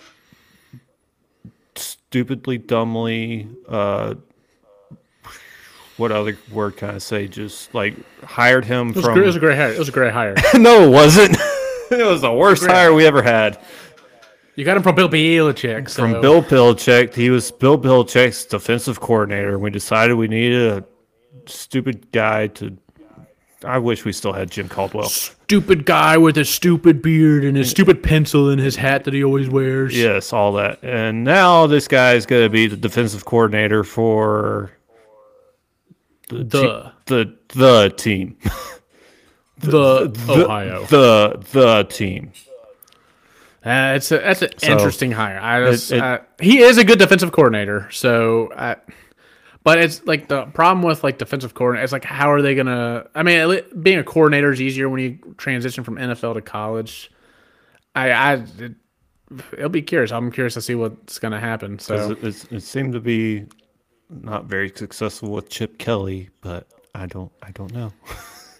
stupidly, dumbly, uh, what other word can I say? Just like hired him It was, from. gr- it was a great hire. It was a great hire. No, it wasn't. It was the worst hire we ever had. You got him from Bill Belichick. So. From Bill Belichick, he was Bill Belichick's defensive coordinator. We decided we needed a stupid guy to. I wish we still had Jim Caldwell. Stupid guy with a stupid beard and a stupid pencil in his hat that he always wears. Yes, all that. And now this guy is going to be the defensive coordinator for the The. the the team. The, The- Ohio. The the team. Uh, it's a, that's an So, interesting hire. I just, it- uh, he is a good defensive coordinator. So, I, but it's like the problem with like defensive coordinator. It's like how are they gonna? I mean, at le- being a coordinator is easier when you transition from N F L to college. I, I, it, it'll be curious. I'm curious to see what's gonna happen. 'Cause So, It, it's- it seemed to be not very successful with Chip Kelly, but I don't I don't know.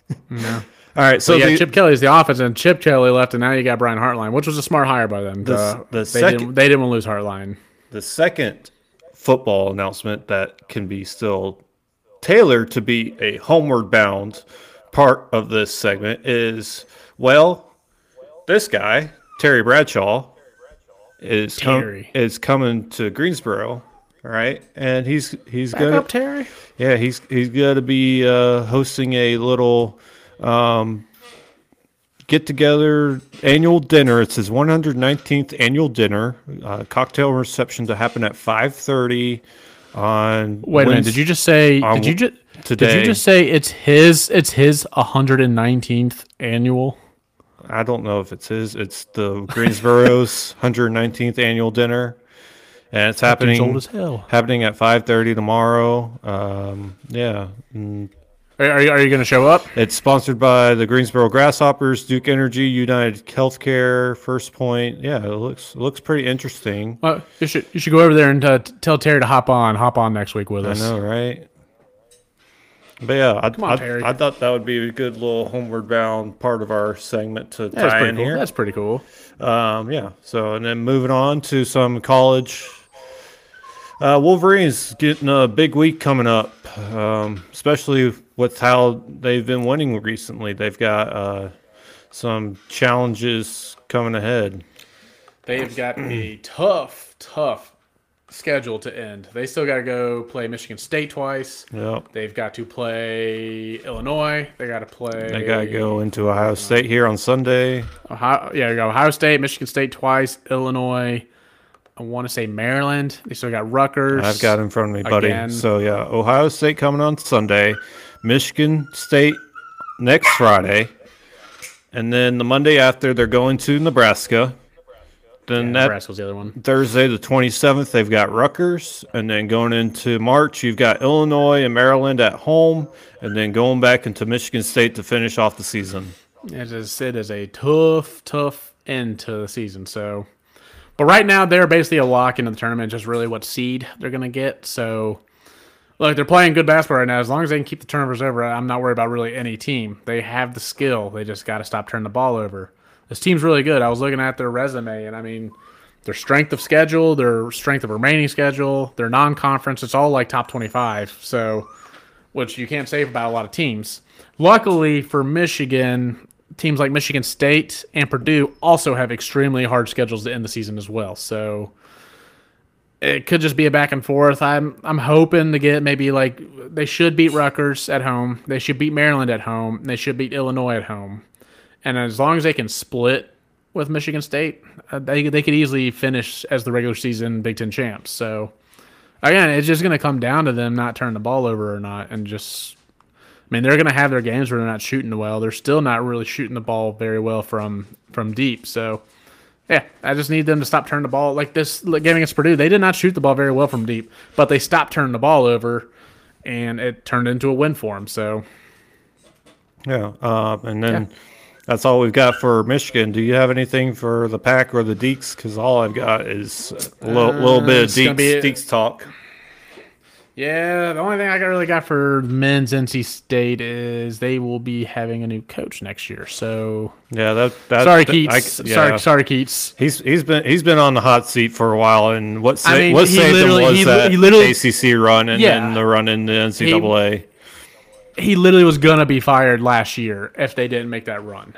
No. All right, so So yeah, the, Chip Kelly's the offense, and Chip Kelly left, and now you got Brian Hartline, which was a smart hire by them. The- Uh, the they second- didn't they didn't want to lose Hartline. the second football announcement that can be still tailored to be a homeward bound part of this segment is, well, this guy, Terry Bradshaw, is com- Terry. is coming to Greensboro, all right? And he's he's Back gonna up, Terry. yeah, he's he's going to be uh, hosting a little um, get together annual dinner. It's his one hundred nineteenth annual dinner, uh, cocktail reception to happen at five thirty on. Wait a minute. Wednesday- Did you just say? on Did you just Did today. you just say it's his? It's his one hundred nineteenth annual. I don't know if it's his. It's the Greensboro's one hundred nineteenth annual dinner, and it's He's happening old as hell. happening at five thirty tomorrow. Um, yeah. Mm. Are, are you, are you going to show up? It's sponsored by the Greensboro Grasshoppers, Duke Energy, United Healthcare, First Point. Yeah, it looks it looks pretty interesting. Well, you should you should go over there and uh, t- tell Terry to hop on hop on next week with I us. know, right? But yeah, I, Come on, I, Terry. I thought that would be a good little homeward bound part of our segment to That's tie pretty in cool. here. That's pretty cool. Um, yeah. So and then moving on to some college. Uh, Wolverines getting a big week coming up, um, especially with how they've been winning recently. They've got uh, some challenges coming ahead. They've got a tough, tough schedule to end. They still got to go play Michigan State twice. Yep. They've got to play Illinois. They got to play. They got to go into Ohio State here on Sunday. Ohio, yeah, you got Ohio State, Michigan State twice, Illinois. I want to say Maryland. They still got Rutgers. I've got it in front of me, buddy. Again. So, yeah, Ohio State coming on Sunday, Michigan State next Friday, and then the Monday after, they're going to Nebraska. Then Yeah, that Nebraska's the other one. Thursday, the twenty-seventh, they've got Rutgers, and then going into March, you've got Illinois and Maryland at home, and then going back into Michigan State to finish off the season. It is, it is a tough, tough end to the season. So, but right now they're basically a lock into the tournament. Just really what seed they're gonna get. So, look, they're playing good basketball right now. As long as they can keep the turnovers over, I'm not worried about really any team. They have the skill. They just got to stop turning the ball over. This team's really good. I was looking at their resume, and I mean, their strength of schedule, their strength of remaining schedule, their non-conference, it's all like top twenty-five. So, which you can't say about a lot of teams. Luckily for Michigan, teams like Michigan State and Purdue also have extremely hard schedules to end the season as well. So it could just be a back and forth. I'm I'm hoping to get maybe like they should beat Rutgers at home. They should beat Maryland at home. And they should beat Illinois at home. And as long as they can split with Michigan State, uh, they they could easily finish as the regular season Big Ten champs. So again, it's just going to come down to them not turning the ball over or not, and just. I mean, they're going to have their games where they're not shooting well. They're still not really shooting the ball very well from from deep. So, yeah, I just need them to stop turning the ball. Like this like game against Purdue, they did not shoot the ball very well from deep, but they stopped turning the ball over, and it turned into a win for them. So, Yeah, uh, and then Yeah. that's all we've got for Michigan. Do you have anything for the Pack or the Deeks? Because all I've got is a little, little bit of it's gonna Deeks, be- Deeks talk. yeah, the only thing I got really got for men's N C State is they will be having a new coach next year. So, Yeah, that. that sorry, that- Keats. I- yeah. Sorry, sorry, Keats. He's he's been he's been on the hot seat for a while, and what sa- I mean, what he saved him literally- was he li- that he literally- A C C run and Yeah. then the run in the N C double A. He literally was gonna be fired last year if they didn't make that run.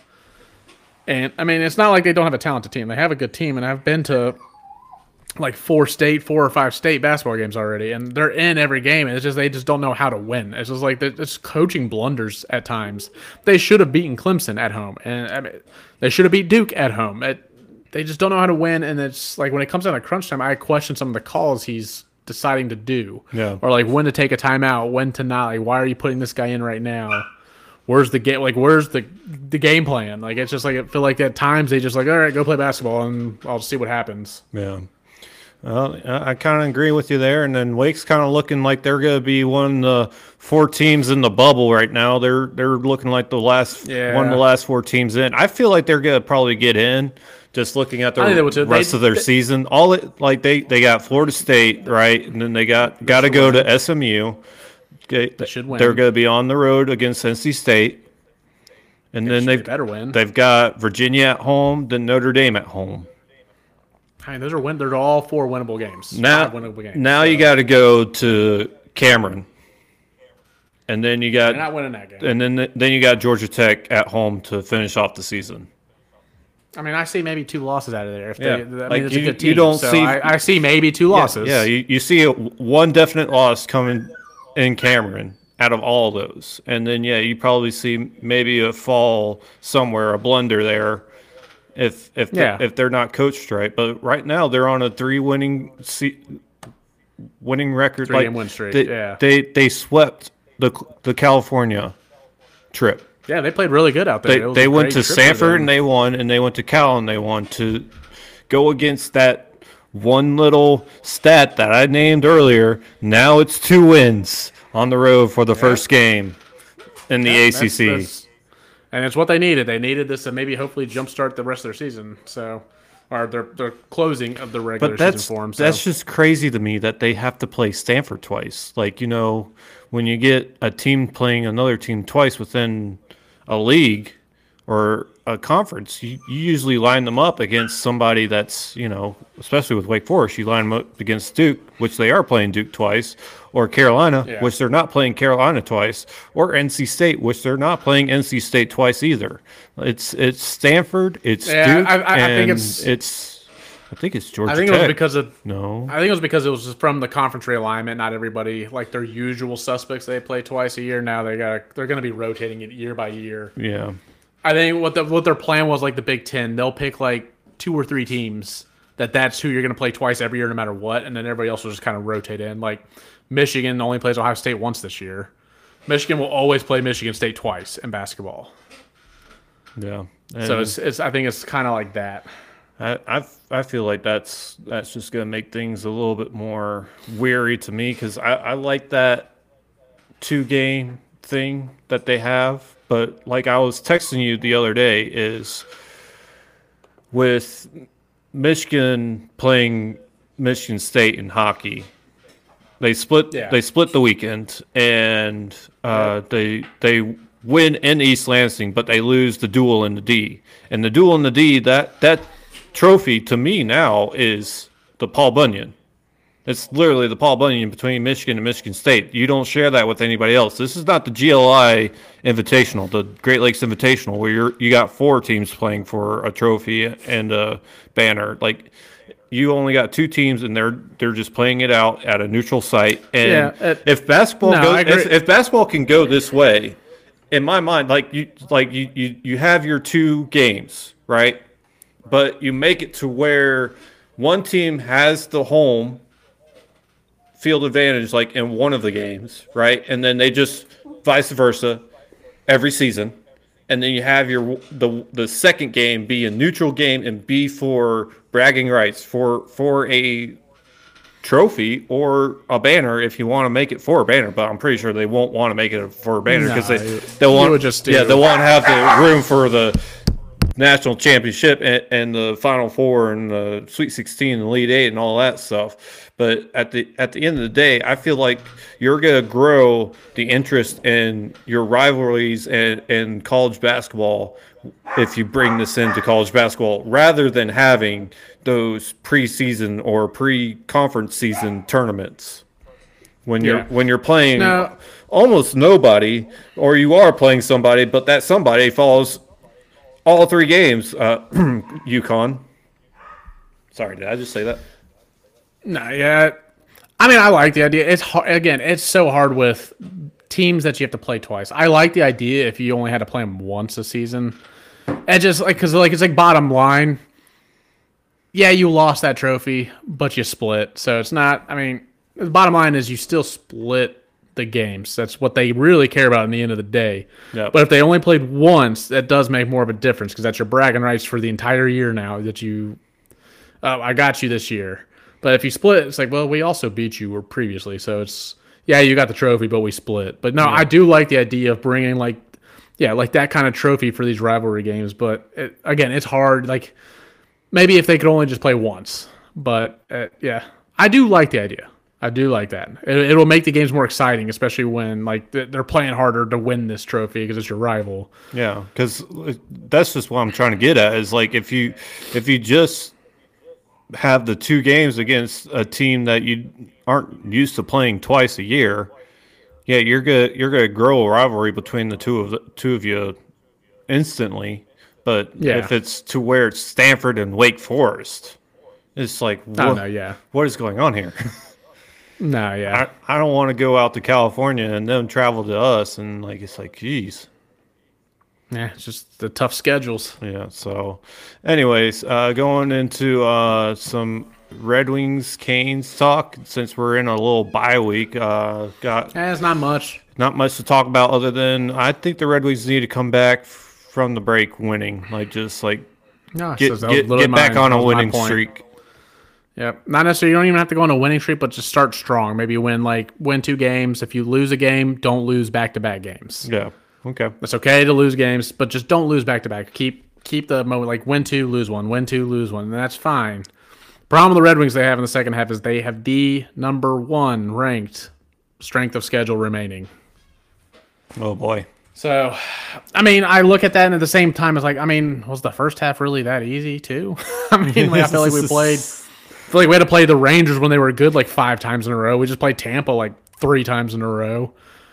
And I mean, it's not like they don't have a talented team. They have a good team, and I've been to like four state, four or five state basketball games already, and they're in every game. And it's just they just don't know how to win. It's just like it's coaching blunders at times. They should have beaten Clemson at home, and I mean, they should have beat Duke at home. It, they just don't know how to win, and it's like when it comes down to crunch time, I question some of the calls he's deciding to do, Yeah. or like when to take a timeout, when to not. Like, why are you putting this guy in right now? Where's the game? Like, where's the the game plan? Like, it's just like I feel like at times they just like, all right, go play basketball, and I'll see what happens. Yeah. Well, I kind of agree with you there. And then Wake's kind of looking like they're going to be one of the four teams in the bubble right now. They're they're looking like the last Yeah. one of the last four teams in. I feel like they're going to probably get in. Just looking at the I think they would too. rest They- of their they- season, all it like they they got Florida State right, and then they got got to go to S M U. Okay, They should win. They're going to be on the road against N C State, and They then should- they've they better win. They've got Virginia at home, then Notre Dame at home. I mean, those are win. They're all four winnable games. Now, Five winnable games. now So you got to go to Cameron, and then you got they're not winning that game. and then then you got Georgia Tech at home to finish off the season. I mean, I see maybe two losses out of there. If Yeah. they, I mean, Like, it's you- a good team. you don't so see- I, I see maybe two losses. Yeah, you, you see a, one definite loss coming in Cameron out of all those, and then yeah, you probably see maybe a fall somewhere, a blunder there, if if Yeah. they, if they're not coached right. But right now they're on a three winning se- winning record. Three like, game win streak, They, yeah. they they swept the the California trip. yeah, they played really good out there. They, It was they a went great to trip for Sanford them. and they won, and they went to Cal and they won. To go against that one little stat that I named earlier, now it's two wins on the road for the first game in the A C C. That's- that's- and it's what they needed. They needed this to maybe hopefully jumpstart the rest of their season. So, or their their closing of the regular But that's season for them. So. that's just crazy to me that they have to play Stanford twice. Like, you know, when you get a team playing another team twice within a league or a conference, you, you usually line them up against somebody that's, you know, especially with Wake Forest, you line them up against Duke, which they are playing Duke twice, or Carolina, Yeah. which they're not playing Carolina twice, or N C State, which they're not playing N C State twice either. It's it's Stanford, it's Yeah, Duke, I- I- I think and it's- it's I think it's Georgia I think it Tech. was because of no. I think it was because it was just from the conference realignment. Not everybody like their usual suspects. They play twice a year now. They got they're going to be rotating it year by year. Yeah. I think what the what their plan was like the Big Ten. They'll pick like two or three teams that that's who you're going to play twice every year, no matter what, and then everybody else will just kind of rotate in. Like Michigan only plays Ohio State once this year. Michigan will always play Michigan State twice in basketball. Yeah. So And it's it's I think it's kind of like that. I, I I feel like that's that's just gonna make things a little bit more weary to me because I, I like that two game thing that they have, but like I was texting you the other day is with Michigan playing Michigan State in hockey. They split. Yeah. They split the weekend, and uh, they they win in East Lansing, but they lose the duel in the D. And the duel in the D, that that trophy to me now is the Paul Bunyan. It's literally the Paul Bunyan between Michigan and Michigan State. You don't share that with anybody else. This is not the G L I Invitational, the Great Lakes Invitational, where you're you got four teams playing for a trophy and a banner. Like you only got two teams, and they're they're just playing it out at a neutral site. And Yeah, it- if basketball No, I goes, agree. if, if basketball can go this way, in my mind, like you like you, you you have your two games, right? But you make it to where one team has the home field advantage, like in one of the games, right? And then they just vice versa every season. And then you have your the the second game be a neutral game and be for bragging rights for for a trophy or a banner if you want to make it for a banner. But I'm pretty sure they won't want to make it for a banner because No, they you- they'll you want would just do- yeah they'll want to have the room for the national championship and, and the Final Four and the Sweet sixteen and the Elite Eight and all that stuff. But at the at the end of the day, I feel like you're gonna grow the interest in your rivalries and, and college basketball if you bring this into college basketball rather than having those preseason or pre-conference season tournaments when you're Yeah. when you're playing No. almost nobody or you are playing somebody, but that somebody follows all three games. Uh, UConn. Sorry, did I just say that? No, yeah. I mean, I like the idea. It's hard, again, it's so hard with teams that you have to play twice. I like the idea if you only had to play them once a season. And just like because like it's like bottom line. Yeah, you lost that trophy, but you split. So it's not. I mean, the bottom line is you still split the games. That's what they really care about in the end of the day. Yep. But if they only played once, that does make more of a difference because that's your bragging rights for the entire year now that you. Oh, I got you this year. But if you split, it's like, well, we also beat you or previously, so it's yeah, you got the trophy, but we split. But no, I do like the idea of bringing like, yeah, like that kind of trophy for these rivalry games. But it, again, it's hard. Like maybe if they could only just play once, but uh, yeah, I do like the idea. I do like that. It, it'll make the games more exciting, especially when like they're playing harder to win this trophy because it's your rival. Yeah, because that's just what I'm trying to get at. Is like if you if you just have the two games against a team that you aren't used to playing twice a year, yeah, you're gonna you're gonna grow a rivalry between the two of the two of you instantly. But Yeah. if it's to where it's Stanford and Wake Forest, it's like I don't what, know. Yeah. what is going on here? No. Yeah. I, I don't want to go out to California and then travel to us and like it's like geez. Yeah. It's just the tough schedules. Yeah. So, anyways, uh, going into uh, some Red Wings Canes talk since we're in a little bye week. Uh, got Eh, it's not much. not much to talk about other than I think the Red Wings need to come back f- from the break winning, like just like No. get so that was get, literally get back mine. on That a was my winning point. streak. Yep. Not necessarily. You don't even have to go on a winning streak, but just start strong. Maybe win like win two games. If you lose a game, don't lose back to back games. Yeah. Okay. It's okay to lose games, but just don't lose back to back. Keep keep the moment like win two, lose one, win two, lose one, and that's fine. Problem with the Red Wings they have in the second half is they have the number one ranked strength of schedule remaining. Oh boy. So, I mean, I look at that and at the same time, it's like, I mean, was the first half really that easy too? I mean, like, I feel like we played. I feel like we had to play the Rangers when they were good like five times in a row. We just played Tampa like three times in a row.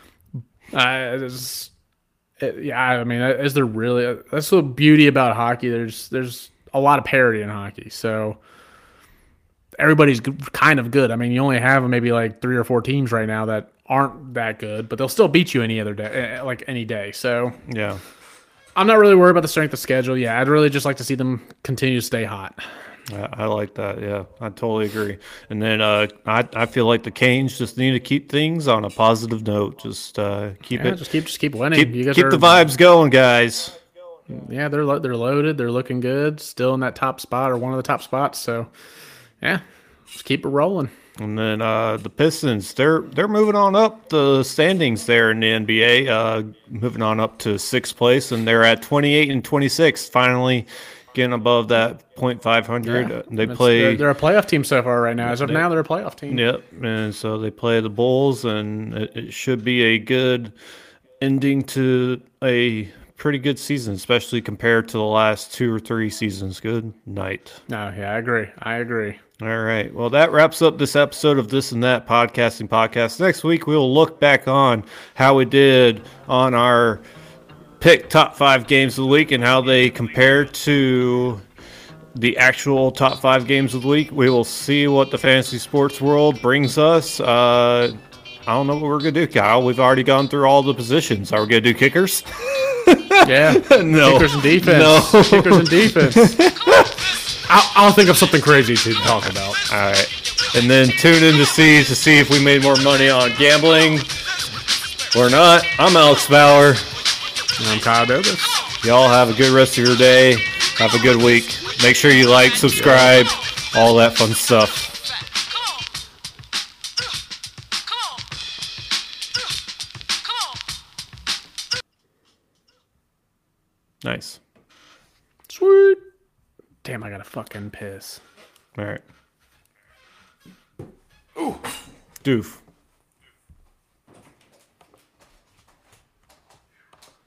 Uh, it's, it, yeah, I mean, is there really? That's the beauty about hockey. There's there's a lot of parity in hockey, so everybody's g- kind of good. I mean, you only have maybe like three or four teams right now that aren't that good, but they'll still beat you any other day, like any day. So Yeah. I'm not really worried about the strength of schedule. Yeah, I'd really just like to see them continue to stay hot. I, I like that. Yeah, I totally agree. And then uh, I I feel like the Canes just need to keep things on a positive note. Just uh, keep Yeah, it just keep just keep winning. keep, you guys keep are, the vibes going, guys. Yeah, they're lo- they're loaded. They're looking good. Still in that top spot or one of the top spots. So, yeah, just keep it rolling. And then uh, the Pistons, they're they're moving on up the standings there in the N B A, uh, moving on up to sixth place, and they're at twenty-eight and twenty-six, finally getting above that point five hundred. Yeah. Uh, they It's- play, They're, they're a playoff team so far right now. As of now, they're a playoff team. yep, and so they play the Bulls, and it, it should be a good ending to a pretty good season, especially compared to the last two or three seasons. Good night. No, yeah, I agree. I agree. All right. Well, that wraps up this episode of This and That Podcasting Podcast. Next week, we will look back on how we did on our pick top five games of the week and how they compare to the actual top five games of the week. We will see what the fantasy sports world brings us. Uh, I don't know what we're going to do, Kyle. We've already gone through all the positions. Are we going to do kickers? Yeah. No. Kickers and defense. No. Kickers and defense. I'll, I'll think of something crazy to talk about. All right. And then tune in to see to see if we made more money on gambling or not. I'm Alex Bauer. And I'm Kyle Douglas. Y'all have a good rest of your day. Have a good week. Make sure you like, subscribe, all that fun stuff. Nice. Sweet. Damn, I gotta fucking piss. All right. Ooh. Doof.